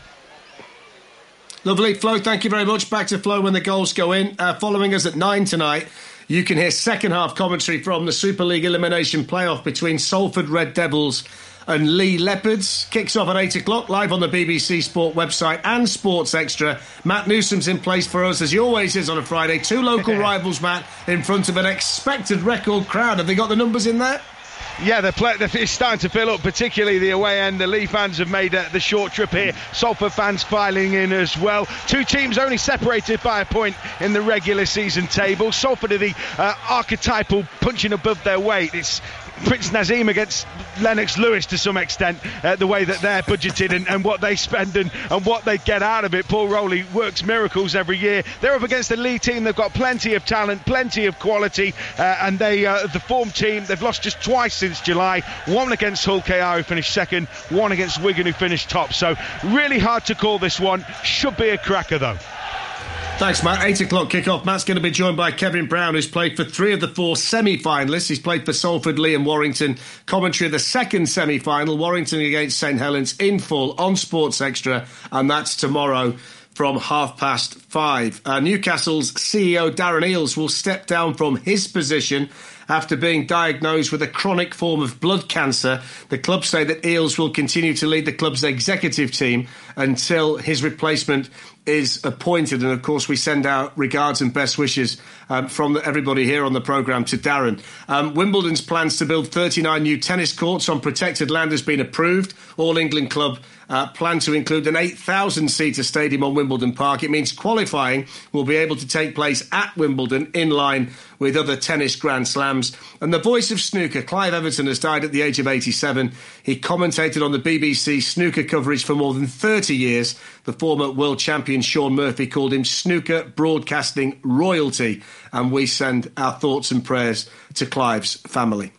Lovely. Flo, thank you very much. Back to Flo when the goals go in. Uh, following us at nine tonight, you can hear second half commentary from the Super League elimination playoff between Salford Red Devils and Lee Leopards. Kicks off at eight o'clock, live on the B B C Sport website and Sports Extra. Matt Newsom's in place for us, as he always is on a Friday. Two local rivals, Matt, in front of an expected record crowd. Have they got the numbers in there? Yeah, the play, it's starting to fill up, particularly the away end. The Lee fans have made uh, the short trip here. Salford fans filing in as well. Two teams only separated by a point in the regular season table. Salford are the uh, archetypal punching above their weight. It's Prince Nazim against Lennox Lewis to some extent, uh, the way that they're budgeted and, and what they spend and, and what they get out of it. Paul Rowley works miracles every year. They're up against a Lee team. They've got plenty of talent, plenty of quality, uh, and they uh, the form team. They've lost just twice since July. One against Hull K R, who finished second. One against Wigan, who finished top. So really hard to call this one. Should be a cracker though. Thanks, Matt. Eight o'clock kick-off. Matt's going to be joined by Kevin Brown, who's played for three of the four semi-finalists. He's played for Salford, Lee and Warrington. Commentary of the second semi-final, Warrington against St Helens, in full on Sports Extra, and that's tomorrow from half past five. Uh, Newcastle's C E O Darren Eales will step down from his position after being diagnosed with a chronic form of blood cancer. The club say that Eales will continue to lead the club's executive team until his replacement is appointed. And of course, we send out regards and best wishes um, from everybody here on the programme to Darren. Um, Wimbledon's plans to build thirty-nine new tennis courts on protected land has been approved. All England club uh, plan to include an eight thousand seater stadium on Wimbledon Park. It means qualifying will be able to take place at Wimbledon in line with other tennis Grand Slams. And the voice of snooker, Clive Everton, has died at the age of eighty-seven. He commentated on the B B C snooker coverage for more than thirty years. The former world champion Sean Murphy called him snooker broadcasting royalty, and we send our thoughts and prayers to Clive's family.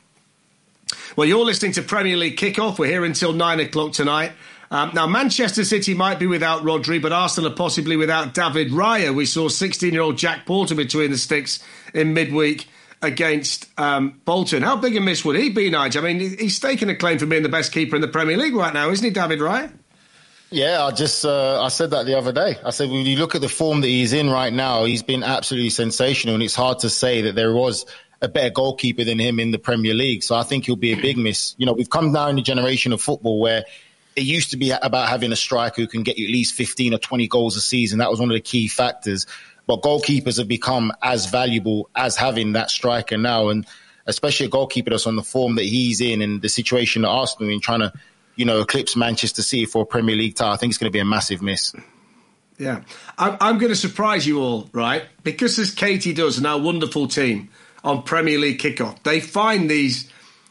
Well, you're listening to Premier League Kickoff. We're here until nine o'clock tonight. Um, now, Manchester City might be without Rodri, but Arsenal are possibly without David Raya. We saw sixteen-year-old Jack Porter between the sticks in midweek against um, Bolton. How big a miss would he be, Nigel? I mean, he's staking a claim for being the best keeper in the Premier League right now, isn't he, David Raya? Yeah, I just uh, I said that the other day. I said when you look at the form that he's in right now, he's been absolutely sensational, and it's hard to say that there was a better goalkeeper than him in the Premier League. So I think he'll be a big miss. You know, we've come down in a generation of football where it used to be about having a striker who can get you at least fifteen or twenty goals a season. That was one of the key factors. But goalkeepers have become as valuable as having that striker now, and especially a goalkeeper that's on the form that he's in and the situation that Arsenal are in, trying to, you know, eclipse Manchester City for a Premier League title. I think it's going to be a massive miss. Yeah. I'm, I'm going to surprise you all, right? Because as Katie does and our wonderful team on Premier League Kickoff, they find these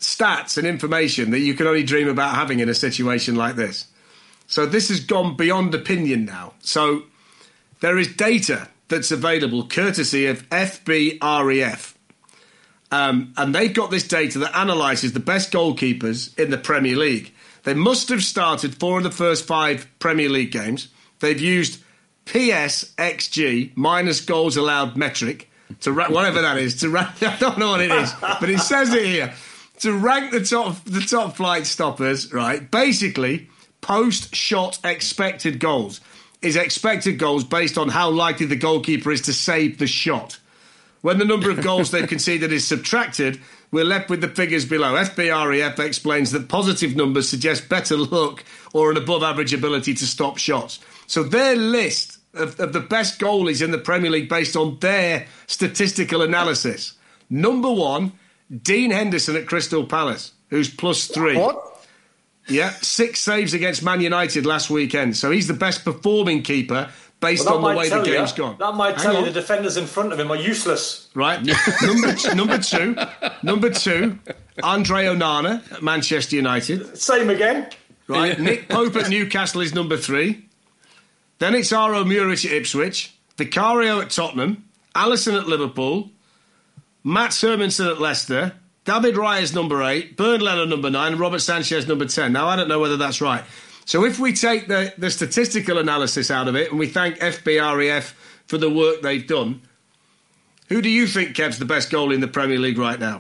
stats and information that you can only dream about having in a situation like this. So this has gone beyond opinion now. So there is data that's available courtesy of F B R E F. Um, and they've got this data that analyses the best goalkeepers in the Premier League. They must have started four of the first five Premier League games. They've used P S X G, minus goals allowed metric, to ra- whatever that is, to rank, I don't know what it is, but it says it here, to rank the top the top flight stoppers, right? Basically, post-shot expected goals is expected goals based on how likely the goalkeeper is to save the shot. When the number of goals they've conceded is subtracted, we're left with the figures below. F B R E F explains that positive numbers suggest better luck or an above-average ability to stop shots. So their list of, of the best goalies in the Premier League based on their statistical analysis. Number one, Dean Henderson at Crystal Palace, who's plus three. What? Yeah, six saves against Man United last weekend. So he's the best performing keeper based well, on the way the game's you, gone. That might Hang tell on. you the defenders in front of him are useless. Right. number, t- number two, number two, Andre Onana at Manchester United. Same again. Right. Nick Pope at Newcastle is number three. Then it's Aro Muric at Ipswich, Vicario at Tottenham, Alisson at Liverpool, Matt Hermanson at Leicester, David Raya's number eight, Bernd Leno number nine, and Robert Sanchez number ten. Now, I don't know whether that's right. So if we take the, the statistical analysis out of it and we thank F B R E F for the work they've done, who do you think, Kev's the best goalie in the Premier League right now?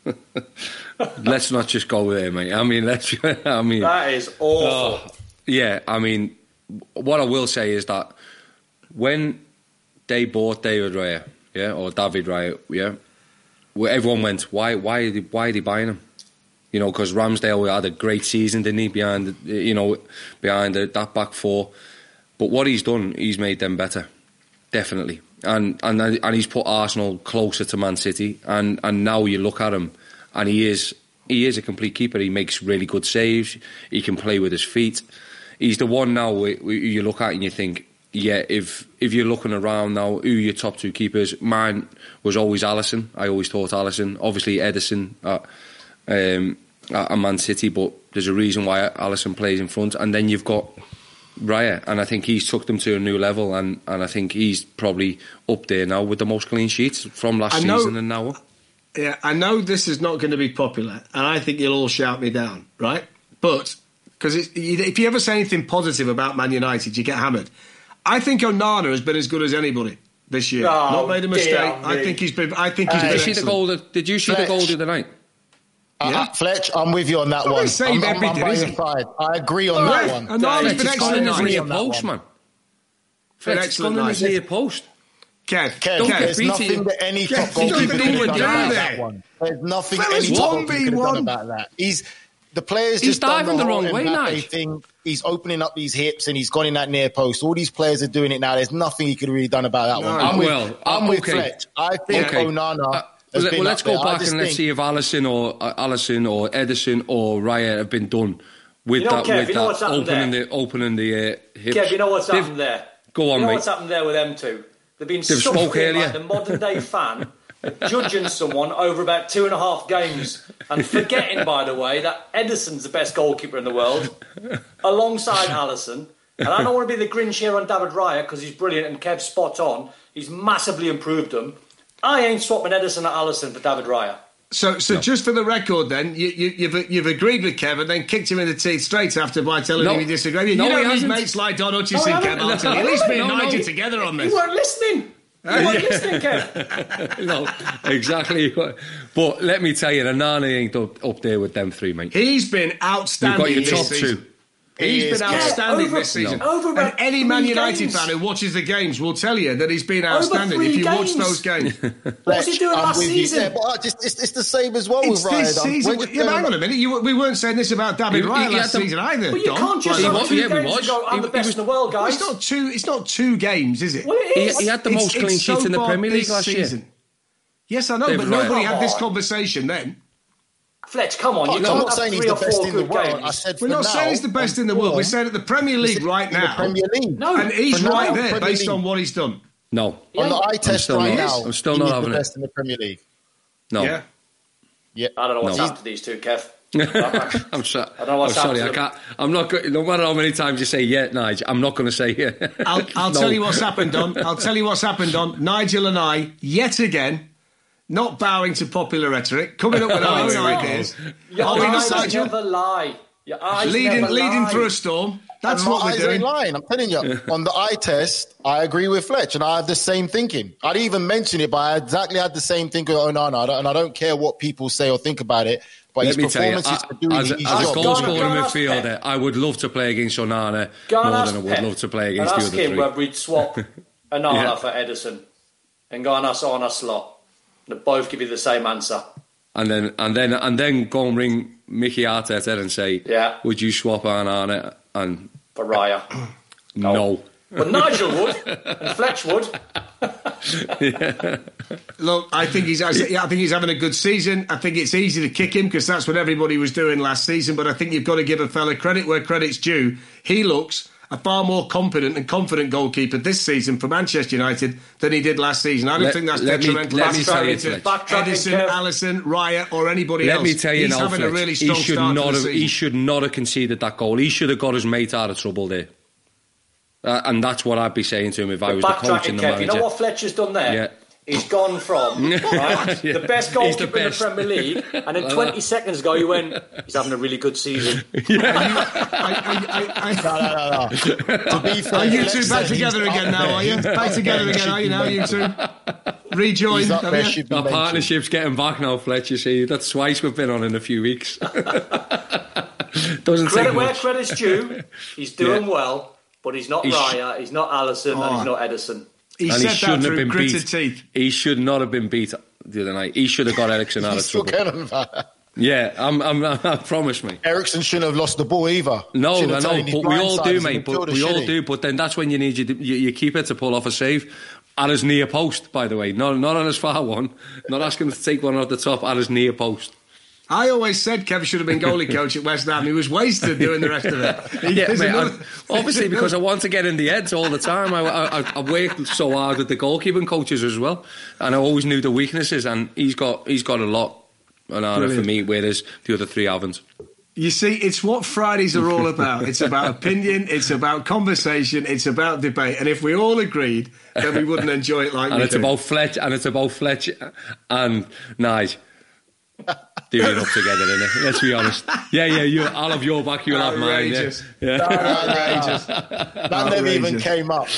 Let's not just go there, mate. I mean, let's. I mean, that is awful. Oh, yeah, I mean, what I will say is that when they bought David Raya, yeah, or David Raya, yeah, where everyone went, why, why, are they, why are they buying him? You know, because Ramsdale had a great season, didn't he? Behind, you know, behind the, that back four. But what he's done, he's made them better, definitely. And and and he's put Arsenal closer to Man City. And, and now you look at him, and he is he is a complete keeper. He makes really good saves. He can play with his feet. He's the one now where, where you look at and you think, yeah, if if you're looking around now, who are your top two keepers? Mine was always Alisson. I always thought Alisson. Obviously, Ederson at, um, at Man City, but there's a reason why Alisson plays in front. And then you've got Raya, and I think he's took them to a new level, and, and I think he's probably up there now with the most clean sheets from last know, season and now. Yeah, I know this is not going to be popular, and I think you'll all shout me down, right? But, because if you ever say anything positive about Man United, you get hammered. I think Onana has been as good as anybody this year. Oh, not made a mistake. dear I think he's been. I think he's Did been you see the excellent. goal? That, did you see Fletch. the goal the other night? Uh, Yeah. uh, Fletch, I'm with you on that Well, one. he's saying I'm, I'm, I'm everything, by isn't your he? side. I agree on Well, that yeah, one. and Onana's Fletch, been it's gone excellent in his tonight. near on that post, one. man. Fletch, it's excellent gone in his night. near post. Kev, Kev, Don't Kev, get there's beat nothing it. that any Kev, top he's goalkeeper not could even have done doing about there. that one. There's nothing Well, any it's top one goalkeeper v could have done one. about that. He's the players He's just done diving the whole wrong way, Mbappe Nige. thing. He's opening up these hips and he's gone in that near post. All these players are doing it now. There's nothing he could have really done about that No. one. I'm with, Well, I'm uh, with okay. Fletch. I think Okay. Onana. Uh, has well, been let's up go there. I back just and let's think- see if Alisson or uh, Alisson or Ederson or Raya have been done with You know, that, Kev, with you know what's that happened opening there? the opening the uh, hips. Kev, you know what's They've- happened there? Go on, you know mate. what's happened there with them two? They've been They've stuck spoke in earlier. like the modern day fan, judging someone over about two and a half games and forgetting, by the way, that Ederson's the best goalkeeper in the world, alongside Alisson. And I don't want to be the Grinch here on David Raya because he's brilliant and Kev's spot on. He's massively improved them. I ain't swapping Ederson and Alisson for David Raya. So, so just for the record, then you, you, you've you've agreed with Kev and then kicked him in the teeth straight after by telling No. him you disagree. You No, don't he need hasn't. mates like Don No, Hutchison, I Kev. haven't. I'll tell you. At least me and No, no. Nigel together on You this. weren't listening. You weren't listening, Kev. no, exactly. But let me tell you, Onana ain't up, up there with them three, mate. He's been You've outstanding got your this top season. two. He's He been is, outstanding yeah, over- this season. no. over and about any Man three United games. fan who watches the games will tell you that he's been Over outstanding three if you watch games. those games. What was he doing I'm last with you. season? Yeah, but uh, just, it's, it's the same as well It's with Raya. this I'm- season. we're just Yeah, but going- hang on a minute. You, we weren't saying this about David He- Raya he last had the- season either. Well, you Don. can't just He have was- two yeah, we games was. and go, I'm He- the he best was- in the world, Well, guys. it's not two. It's not two games, is it? Well, it He, is. he had the It's- most it's clean so sheets in the far Premier League this last season. year. Yes, I know, David but nobody Raya. had this Come on. conversation then. Fletch, come on. Oh, You no, can't I'm not have saying he's three the or best four in the good world. games. I said We're for not now, saying he's the best on in the world. form, We're saying at the Premier League right in the now. Premier League. No. And he's For now, right there Premier based League. on what he's done. No. On the eye I'm test still right not- now, I'm still he not is having the it. best in the Premier League. No. Yeah. Yeah. I don't know what's No. happened to these two, Kev. I'm, so, I don't know what's I'm sorry, I happened to them. can't. I'm not. go- No matter how many times you say yeah, Nigel, I'm not going to say yeah. I'll, I'll No. tell you what's happened, Don. I'll tell you what's happened, Don. Nigel and I, yet again, not bowing to popular rhetoric, coming up with our own ideas. Your Are we not, eyes Nigel? never lie. Your eyes Leading, never leading lie. through a storm. That's And my what we're eyes doing. ain't lying. I'm telling you, on the eye test, I agree with Fletch, and I have the same thinking. I didn't even mention it, but I exactly had the same thinking with Onana, and I don't care what people say or think about it. But Let his me tell you, performances I- for doing as, his a- job. as a goal Go on, scoring go on, ask midfielder, Pep. I would love to play against Onana Go and more ask than I would Pep love to play and against the ask other him three. whether we'd swap Onana Yeah. for Edison and go on us on a slot. They both give you the same answer. And then and then and then go and ring Mickey Arteta and say, Yeah. would you swap Onana? And For Raya. no. But Nigel would, and Fletch would. Look, I think he's. I think he's having a good season. I think it's easy to kick him because that's what everybody was doing last season. But I think you've got to give a fella credit where credit's due. He looks a far more competent and confident goalkeeper this season for Manchester United than he did last season. I don't Let- think that's let me- detrimental let me to tell you, to Fletch. Edison, Allison, Raya, or anybody Let else. me tell you he's now, having Fletch, a really he strong should start not to the have. season. He should not have conceded that goal. He should have got his mate out of trouble there. Uh, and that's what I'd be saying to him if I was the coach Backtracking, and the Kev, manager. you know what Fletcher's done there? Yeah. He's gone from right, Yeah. the best He's goalkeeper the best. in the Premier League, and then twenty seconds ago you went, he's having a really good season. No, no, no, no. To be fair, Are you Fletch two back said together he's again up now, there. are you? He's Back up together there. again, are you now, you two? He's Rejoined, up have there, you? should be Our mentioned. partnership's getting back now, Fletch. You see, that's twice we've been on in a few weeks. Doesn't Credit take where much. credit's due. He's doing Yeah. well, but he's not He's- Raya, he's not Allison, and Oh. he's not Edison. He and said he shouldn't that have through been gritted beat. teeth. He should not have been beat the other night. He should have got Ericsson out He's of still trouble. getting on that. Yeah, I'm, I'm, I promise me. Ericsson shouldn't have lost the ball either. No, Shouldn't I have know, taken his but we all blind do, sides mate. and But killed the we all shitty. do. But then that's when you need you, you, you keep it to pull off a save at his near post. By the way, not not on his far one. Not asking him to take one off the top at his near post. I always said Kev should have been goalie coach at West Ham. He was wasted doing the rest of it. He- Yeah, there's mate, another- I- obviously because I want to get in the heads all the time. I, I, I worked so hard with the goalkeeping coaches as well, and I always knew the weaknesses. And he's got he's got a lot on honor for Brilliant. me, whereas the other three haven't. You see, it's what Fridays are all about. It's about opinion, it's about conversation, it's about debate. And if we all agreed, then we wouldn't enjoy it like And we it's do. about Fletch, and it's about Fletch and Nige. Doing it up together, innit? Let's be honest. Yeah, yeah, you, I'll have your back, you'll have mine. Yeah. Outrageous. Yeah. Outrageous. That never even Outrageous. came up.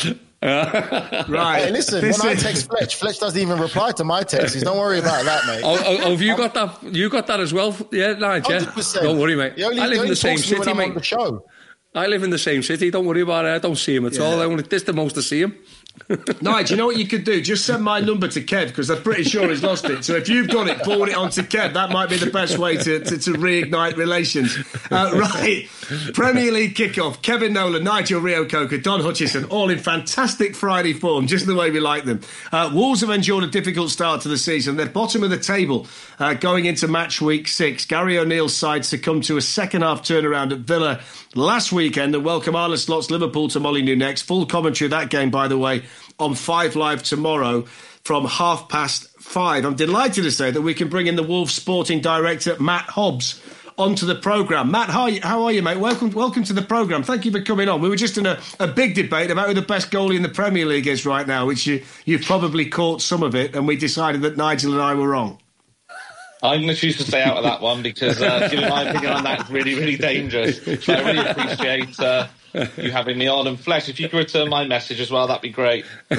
Right. Hey, listen, This when I is- text Fletch, Fletch doesn't even reply to my texts. Don't worry about that, mate. Oh, oh, oh, have you got that? You got that as well? Yeah, Nige, yeah. one hundred percent. Don't worry, mate. He only, I he live in only the same talks to me when city, I'm on mate. the show. I live in the same city. Don't worry about it. I don't see him at Yeah. all. I only, this is the most to see him. Nige, you know what you could do? Just send my number to Kev because I'm pretty sure he's lost it. So if you've got it, forward it on to Kev. That might be the best way to, to, to reignite relations. Uh, right. Premier League kickoff. Kevin Nolan, Nigel Rio-Coker, Don Hutchison, all in fantastic Friday form, just the way we like them. Uh, Wolves have endured a difficult start to the season. They're bottom of the table uh, going into match week six. Gary O'Neill's side succumbed to a second-half turnaround at Villa last weekend and welcome Arne Slot's Liverpool to Molineux next. Full commentary of that game, by the way, on Five Live tomorrow from half past five. I'm delighted to say that we can bring in the Wolves sporting director, Matt Hobbs, onto the programme. Matt, how are you, how are you, mate? Welcome welcome to the programme. Thank you for coming on. We were just in a, a big debate about who the best goalie in the Premier League is right now, which you, you've probably caught some of it, and we decided that Nigel and I were wrong. I'm going to choose to stay out of that one because uh, giving my opinion on that is really, really dangerous. So I really appreciate uh, you having me on. And Flesh, if you could return my message as well, that'd be great. Oh,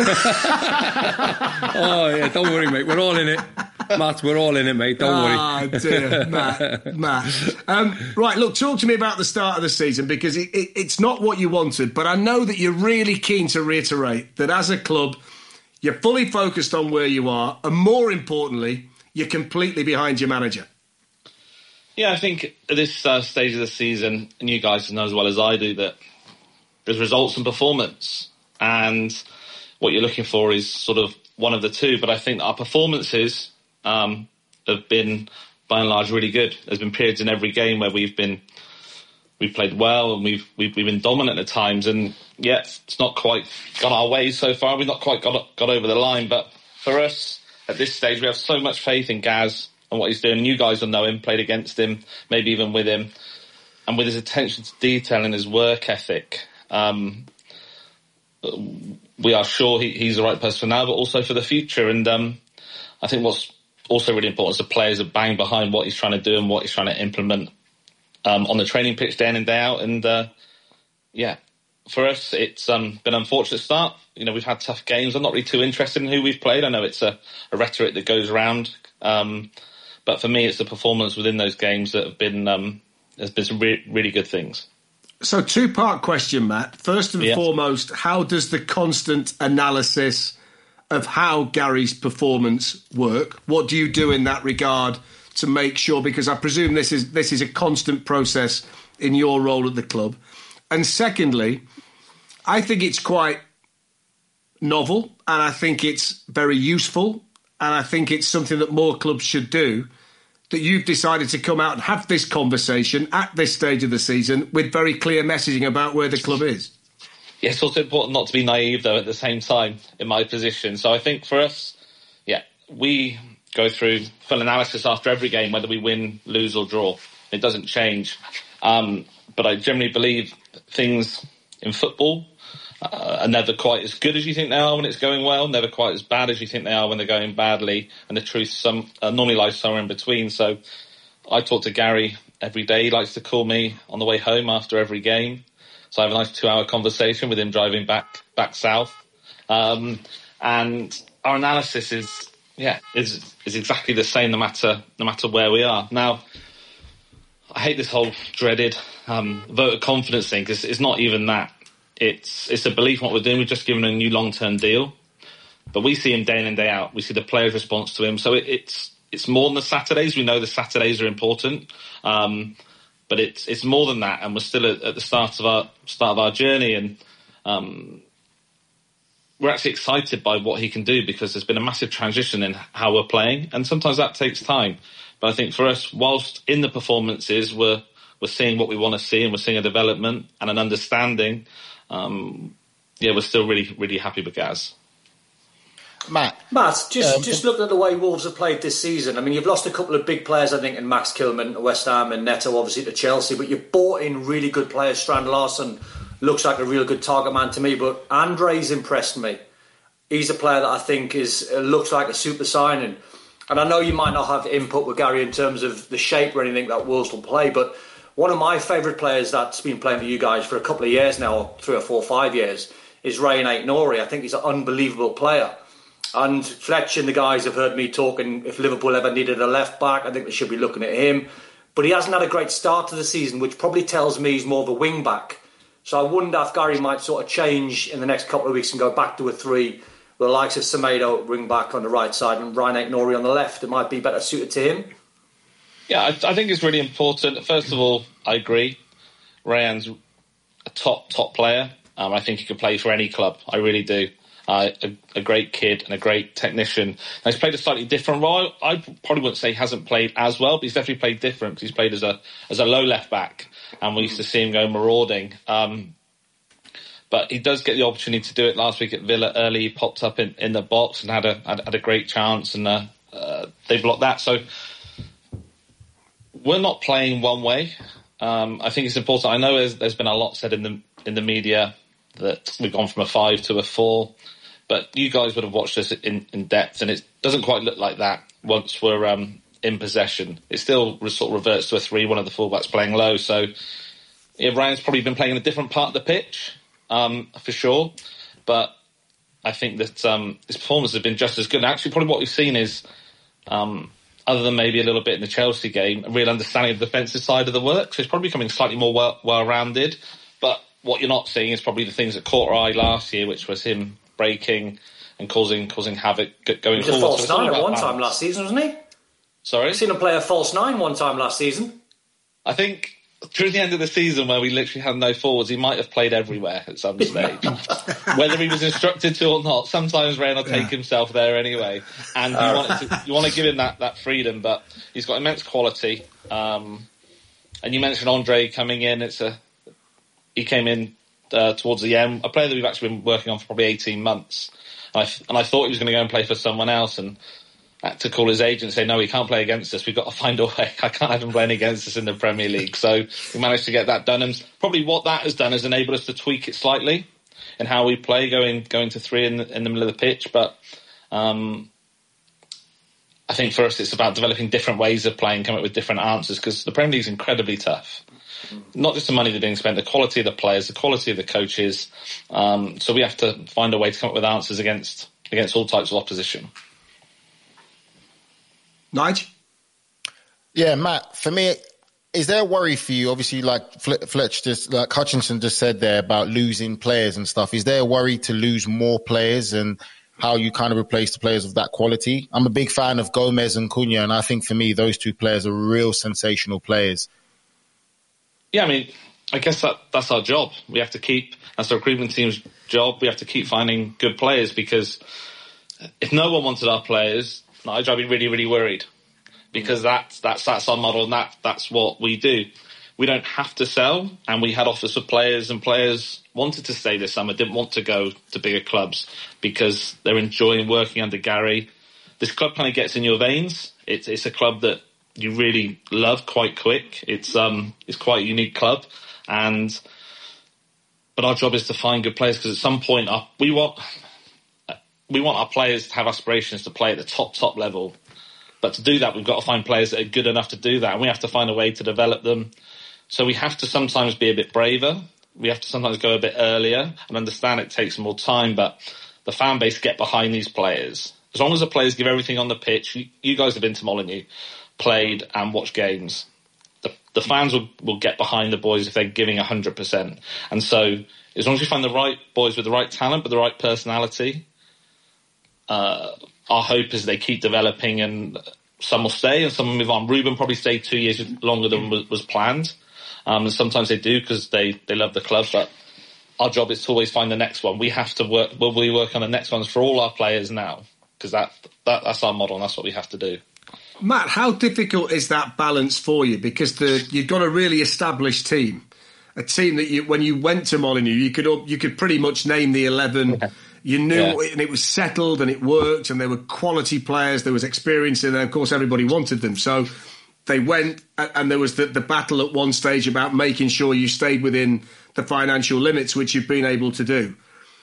yeah, don't worry, mate. We're all in it. Matt, we're all in it, mate. Don't worry. Ah, dear, Matt. Matt. Um, right, look, talk to me about the start of the season because it, it, it's not what you wanted, but I know that you're really keen to reiterate that as a club, you're fully focused on where you are, and more importantly, you're completely behind your manager. Yeah, I think at this uh, stage of the season, and you guys know as well as I do, that there's results and performance. And what you're looking for is sort of one of the two. But I think our performances um, have been, by and large, really good. There's been periods in every game where we've been we've played well and we've we've, we've been dominant at times. And yeah, it's not quite gone our way so far. We've not quite got got over the line. But for us, at this stage, we have so much faith in Gaz and what he's doing. And you guys will know him, played against him, maybe even with him, and with his attention to detail and his work ethic. Um, we are sure he, he's the right person for now, but also for the future. And um, I think what's also really important is the players are bang behind what he's trying to do and what he's trying to implement um, on the training pitch day in and day out. And uh, yeah, for us, it's um, been an unfortunate start. You know, we've had tough games. I'm not really too interested in who we've played. I know it's a, a rhetoric that goes around. Um, but for me, it's the performance within those games that have been, um, has been some re- really good things. So, two-part question, Matt. First and yeah. foremost, how does the constant analysis of how Gary's performance work? What do you do in that regard to make sure? Because I presume this is this is a constant process in your role at the club. And secondly, I think it's quite novel, and I think it's very useful, and I think it's something that more clubs should do, that you've decided to come out and have this conversation at this stage of the season with very clear messaging about where the club is. Yeah, it's also important not to be naive, though, at the same time, in my position. So I think for us, yeah, we go through full analysis after every game, whether we win, lose or draw. It doesn't change. Um, but I generally believe things in football uh, are never quite as good as you think they are when it's going well, never quite as bad as you think they are when they're going badly, and the truth some, uh, normally lies somewhere in between. So I talk to Gary every day. He likes to call me on the way home after every game. So I have a nice two-hour conversation with him driving back back south. Um, and our analysis is, yeah, is is exactly the same no matter no matter where we are. Now, I hate this whole dreaded um, vote of confidence thing, because it's not even that. It's it's a belief in what we're doing. We've just given him a new long-term deal. But we see him day in and day out. We see the players' response to him. So it, it's it's more than the Saturdays. We know the Saturdays are important. Um, but it's it's more than that. And we're still at, at the start of our start of our journey. And um, we're actually excited by what he can do, because there's been a massive transition in how we're playing. And sometimes that takes time. But I think for us, whilst in the performances, we're we're seeing what we want to see, and we're seeing a development and an understanding. Um, yeah, we're still really, really happy with Gaz. Matt, Matt, just um, just looking at the way Wolves have played this season. I mean, you've lost a couple of big players, I think, in Max Kilman to West Ham and Neto, obviously, to Chelsea. But you've bought in really good players. Strand Larson looks like a real good target man to me. But Andre's impressed me. He's a player that I think is uh, looks like a super signing. And I know you might not have input with Gary in terms of the shape or anything that Wolves will play, but one of my favourite players that's been playing for you guys for a couple of years now, or three or four, five years, is Rayan Aït-Nouri. I think he's an unbelievable player. And Fletch and the guys have heard me talking, if Liverpool ever needed a left-back, I think they should be looking at him. But he hasn't had a great start to the season, which probably tells me he's more of a wing-back. So I wonder if Gary might sort of change in the next couple of weeks and go back to a three, with the likes of Semedo wing-back on the right side and Rayan Aït-Nouri on the left. It might be better suited to him. Yeah, I, I think it's really important. First of all, I agree. Rayan's a top, top player. Um, I think he could play for any club. I really do. Uh, a, a great kid and a great technician. Now, he's played a slightly different role. I probably wouldn't say he hasn't played as well, but he's definitely played different, because he's played as a as a low left back, and we used to see him go marauding. Um, but he does get the opportunity to do it. Last week at Villa, early, he popped up in, in the box and had a had, had a great chance, and uh, uh, they blocked that. So we're not playing one way. Um, I think it's important. I know there's, there's been a lot said in the in the media that we've gone from a five to a four, but you guys would have watched us in, in depth, and it doesn't quite look like that once we're um, in possession. It still sort of reverts to a three, one of the fullbacks playing low. So yeah, Ryan's probably been playing in a different part of the pitch, um, for sure, but I think that um, his performance has been just as good. And actually, probably what we've seen is, um, other than maybe a little bit in the Chelsea game, a real understanding of the defensive side of the work. So he's probably becoming slightly more well, well-rounded. But what you're not seeing is probably the things that caught our eye last year, which was him breaking and causing causing havoc going he was forward. a false so nine at one balance. time last season, wasn't he? Sorry? I've seen him play a false nine one time last season. I think through the end of the season, where we literally had no forwards, he might have played everywhere at some stage. Whether he was instructed to or not, sometimes Rayan will take yeah. himself there anyway. And you, uh, want to, you want to give him that, that freedom, but he's got immense quality. Um, and you mentioned Andre coming in. It's a He came in uh, towards the end, a player that we've actually been working on for probably eighteen months. And I, and I thought he was going to go and play for someone else, and had to call his agent and say, no, he can't play against us. We've got to find a way. I can't have him playing against us in the Premier League. So we managed to get that done. And probably what that has done is enabled us to tweak it slightly in how we play, going going to three in the, in the middle of the pitch. But um, I think for us it's about developing different ways of playing, coming up with different answers, because the Premier League is incredibly tough. Not just the money that's being spent, the quality of the players, the quality of the coaches. Um, so we have to find a way to come up with answers against against all types of opposition. Nigel? Yeah, Matt, for me, is there a worry for you? Obviously, like Fletch just, like Hutchinson just said there about losing players and stuff. Is there a worry to lose more players and how you kind of replace the players of that quality? I'm a big fan of Gomez and Cunha, and I think for me, those two players are real sensational players. Yeah, I mean, I guess that that's our job. We have to keep, that's our recruitment team's job. We have to keep finding good players, because if no one wanted our players, I'd be really, really worried, because that's that's that's our model, and that that's what we do. We don't have to sell, and we had offers for players, and players wanted to stay this summer, didn't want to go to bigger clubs because they're enjoying working under Gary. This club kind of gets in your veins. It's it's a club that you really love quite quick. It's um it's quite a unique club, and but our job is to find good players, because at some point our, we want. We want our players to have aspirations to play at the top, top level. But to do that, we've got to find players that are good enough to do that. And we have to find a way to develop them. So we have to sometimes be a bit braver. We have to sometimes go a bit earlier and understand it takes more time. But the fan base get behind these players. As long as the players give everything on the pitch, you, you guys have been to Molineux, played and watched games. The, the fans will, will get behind the boys if they're giving one hundred percent. And so as long as you find the right boys with the right talent, but the right personality, Uh, our hope is they keep developing, and some will stay and some will move on. Ruben probably stayed two years longer than was, was planned. Um, and sometimes they do because they, they love the club, but our job is to always find the next one. We have to work, well, we work on the next ones for all our players now, because that, that, that's our model and that's what we have to do. Matt, how difficult is that balance for you? Because the, you've got a really established team, a team that you, when you went to Molineux, you could, you could pretty much name the eleven. Yeah. You knew, yeah. and it was settled and it worked, and there were quality players, there was experience in there, and of course everybody wanted them. So they went, and there was the, the battle at one stage about making sure you stayed within the financial limits, which you've been able to do.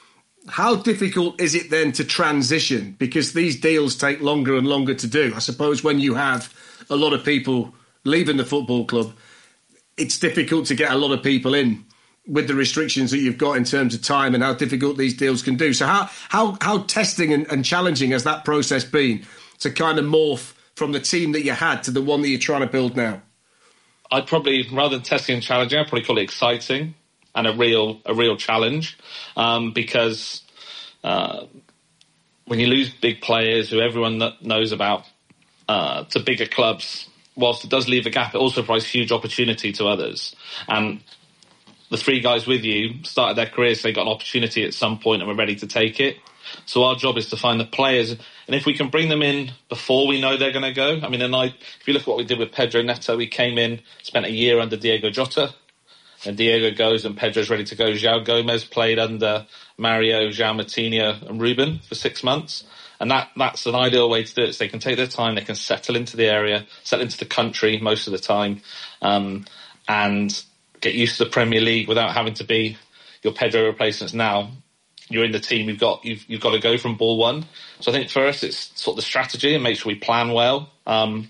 How difficult is it then to transition? Because these deals take longer and longer to do. I suppose when you have a lot of people leaving the football club, it's difficult to get a lot of people in, with the restrictions that you've got in terms of time and how difficult these deals can do. So how how how testing and, and challenging has that process been to kind of morph from the team that you had to the one that you're trying to build now? I'd probably, rather than testing and challenging, I'd probably call it exciting and a real a real challenge, um, because uh, when you lose big players who everyone knows about uh, to bigger clubs, whilst it does leave a gap, it also provides huge opportunity to others. And the three guys with you started their careers, so they got an opportunity at some point and were ready to take it. So our job is to find the players, and if we can bring them in before we know they're going to go. I mean, and I, if you look at what we did with Pedro Neto, we came in, spent a year under Diego Jota, and Diego goes and Pedro's ready to go. João Gomez played under Mario, João Moutinho and Ruben for six months. And that, that's an ideal way to do it. So they can take their time, they can settle into the area, settle into the country most of the time, um, and get used to the Premier League without having to be your Pedro replacements. Now you're in the team, you've got you've you've got to go from ball one. So I think for us it's sort of the strategy and make sure we plan well. Um,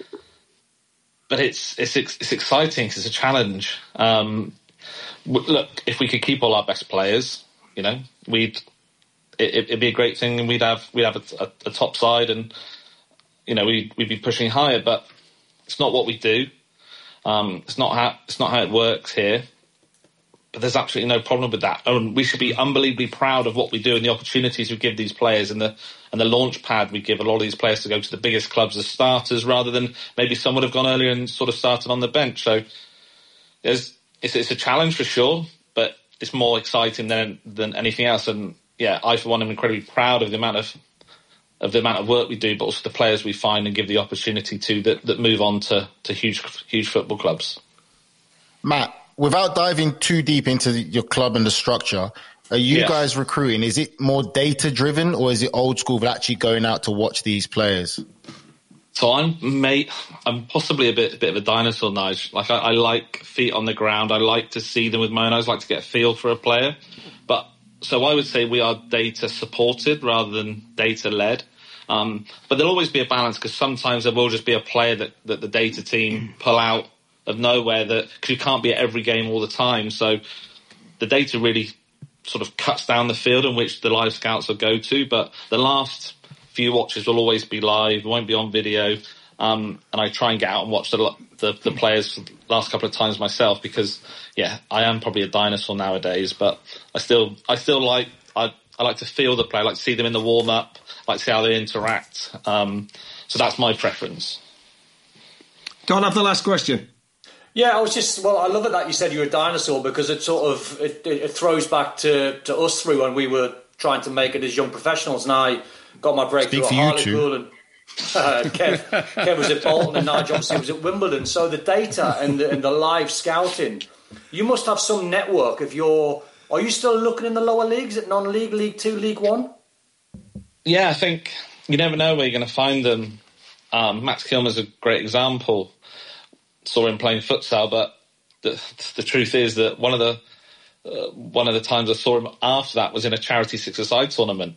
but it's it's it's exciting because it's a challenge. Um, look, if we could keep all our best players, you know, we'd it, it'd be a great thing, and we'd have we'd have a, a, a top side, and you know we'd we'd be pushing higher. But it's not what we do. Um, it's not how it's not how it works here, but there's absolutely no problem with that. And we should be unbelievably proud of what we do and the opportunities we give these players, and the and the launch pad we give a lot of these players to go to the biggest clubs as starters, rather than maybe some would have gone earlier and sort of started on the bench. So there's it's, it's a challenge for sure, but it's more exciting than than anything else. And yeah, I for one am incredibly proud of the amount of. of the amount of work we do, but also the players we find and give the opportunity to that, that move on to, to huge, huge football clubs. Matt, without diving too deep into your club and the structure, are you Yes. guys recruiting? Is it more data driven or is it old school of actually going out to watch these players? So I'm mate. I'm possibly a bit, a bit of a dinosaur, Nige. Like I, I like feet on the ground. I like to see them with my own eyes. I like to get a feel for a player. But so I would say we are data supported rather than data led. Um, but there'll always be a balance because sometimes there will just be a player that, that the data team pull out of nowhere that because you can't be at every game all the time. So the data really sort of cuts down the field in which the live scouts will go to. But the last few watches will always be live, won't be on video, um, and I try and get out and watch the, the the players the last couple of times myself because, yeah, I am probably a dinosaur nowadays, but I still I still like I, I like to feel the play, I like to see them in the warm up, I like to see how they interact. Um, so that's my preference. Don't have the last question. Yeah, I was just, well, I love it that you said you're a dinosaur because it sort of, it, it throws back to, to us through when we were trying to make it as young professionals. And I got my breakthrough at Hartlepool and uh, Kev, Kev was at Bolton and Nigel obviously was at Wimbledon. So the data and the, and the live scouting, you must have some network if you're, are you still looking in the lower leagues at non-league, League Two, League One? Yeah, I think you never know where you're going to find them. Um, Max Kilman's a great example. Saw him playing futsal, but the, the truth is that one of the uh, one of the times I saw him after that was in a charity six-a-side tournament.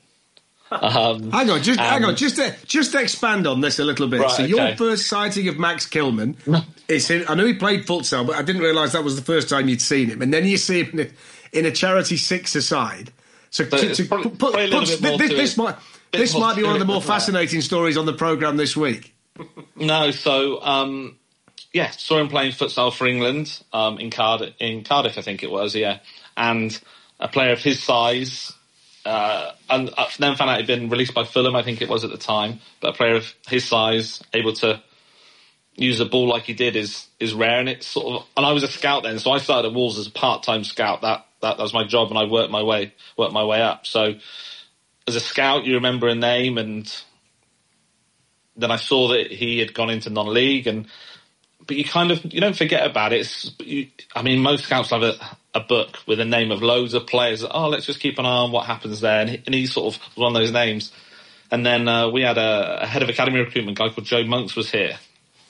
Um, hang on, just and, hang on, just to, just to expand on this a little bit. Right, so okay. your first sighting of Max Kilman, is in, I know he played futsal, but I didn't realise that was the first time you'd seen him. And then you see him in a, in a charity six-a-side. So, so to, to probably, put, probably put, this, this, this might this might be one of the more fascinating that. stories on the programme this week. No, so. Um, Yeah, saw him playing futsal for England um, in Cardiff, in Cardiff, I think it was, yeah. And a player of his size, uh, and then found out he'd been released by Fulham, I think it was at the time. But a player of his size, able to use a ball like he did, is is rare. And it's sort of, and I was a scout then, so I started at Wolves as a part-time scout. That, that that was my job, and I worked my way worked my way up. So as a scout, you remember a name, and then I saw that he had gone into non-league and. But you kind of, you don't forget about it. It's, you, I mean, most scouts have a, a book with a name of loads of players. Oh, let's just keep an eye on what happens there. And he, and he sort of was one of those names. And then uh, we had a, a head of academy recruitment, guy called Joe Monks, was here.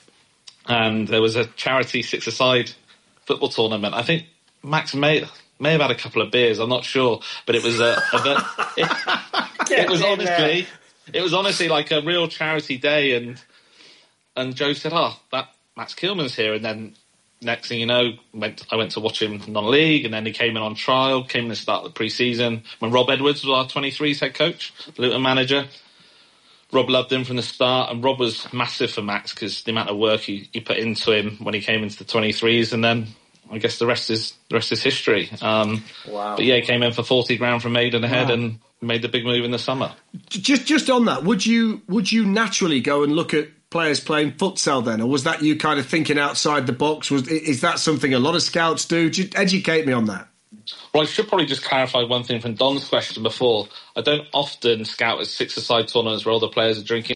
And there was a charity six-a-side football tournament. I think Max may, may have had a couple of beers. I'm not sure. But it was a... a it, it was honestly... It was honestly like a real charity day. And and Joe said, oh, that... Max Kilman's here, and then next thing you know, went, I went to watch him non-league, and then he came in on trial, came in to start the pre-season when Rob Edwards was our twenty-threes head coach, the Luton manager. Rob loved him from the start, and Rob was massive for Max because the amount of work he, he put into him when he came into the twenty-threes, and then I guess the rest is the rest is history. Um, wow. But yeah, he came in for forty grand from Maidenhead Wow. and made the big move in the summer. Just just on that, would you would you naturally go and look at players playing futsal then, or was that you kind of thinking outside the box? Was is that something a lot of scouts do? Just educate me on that. Well, I should probably just clarify one thing from Don's question before. I don't often scout at six-a-side tournaments where all the players are drinking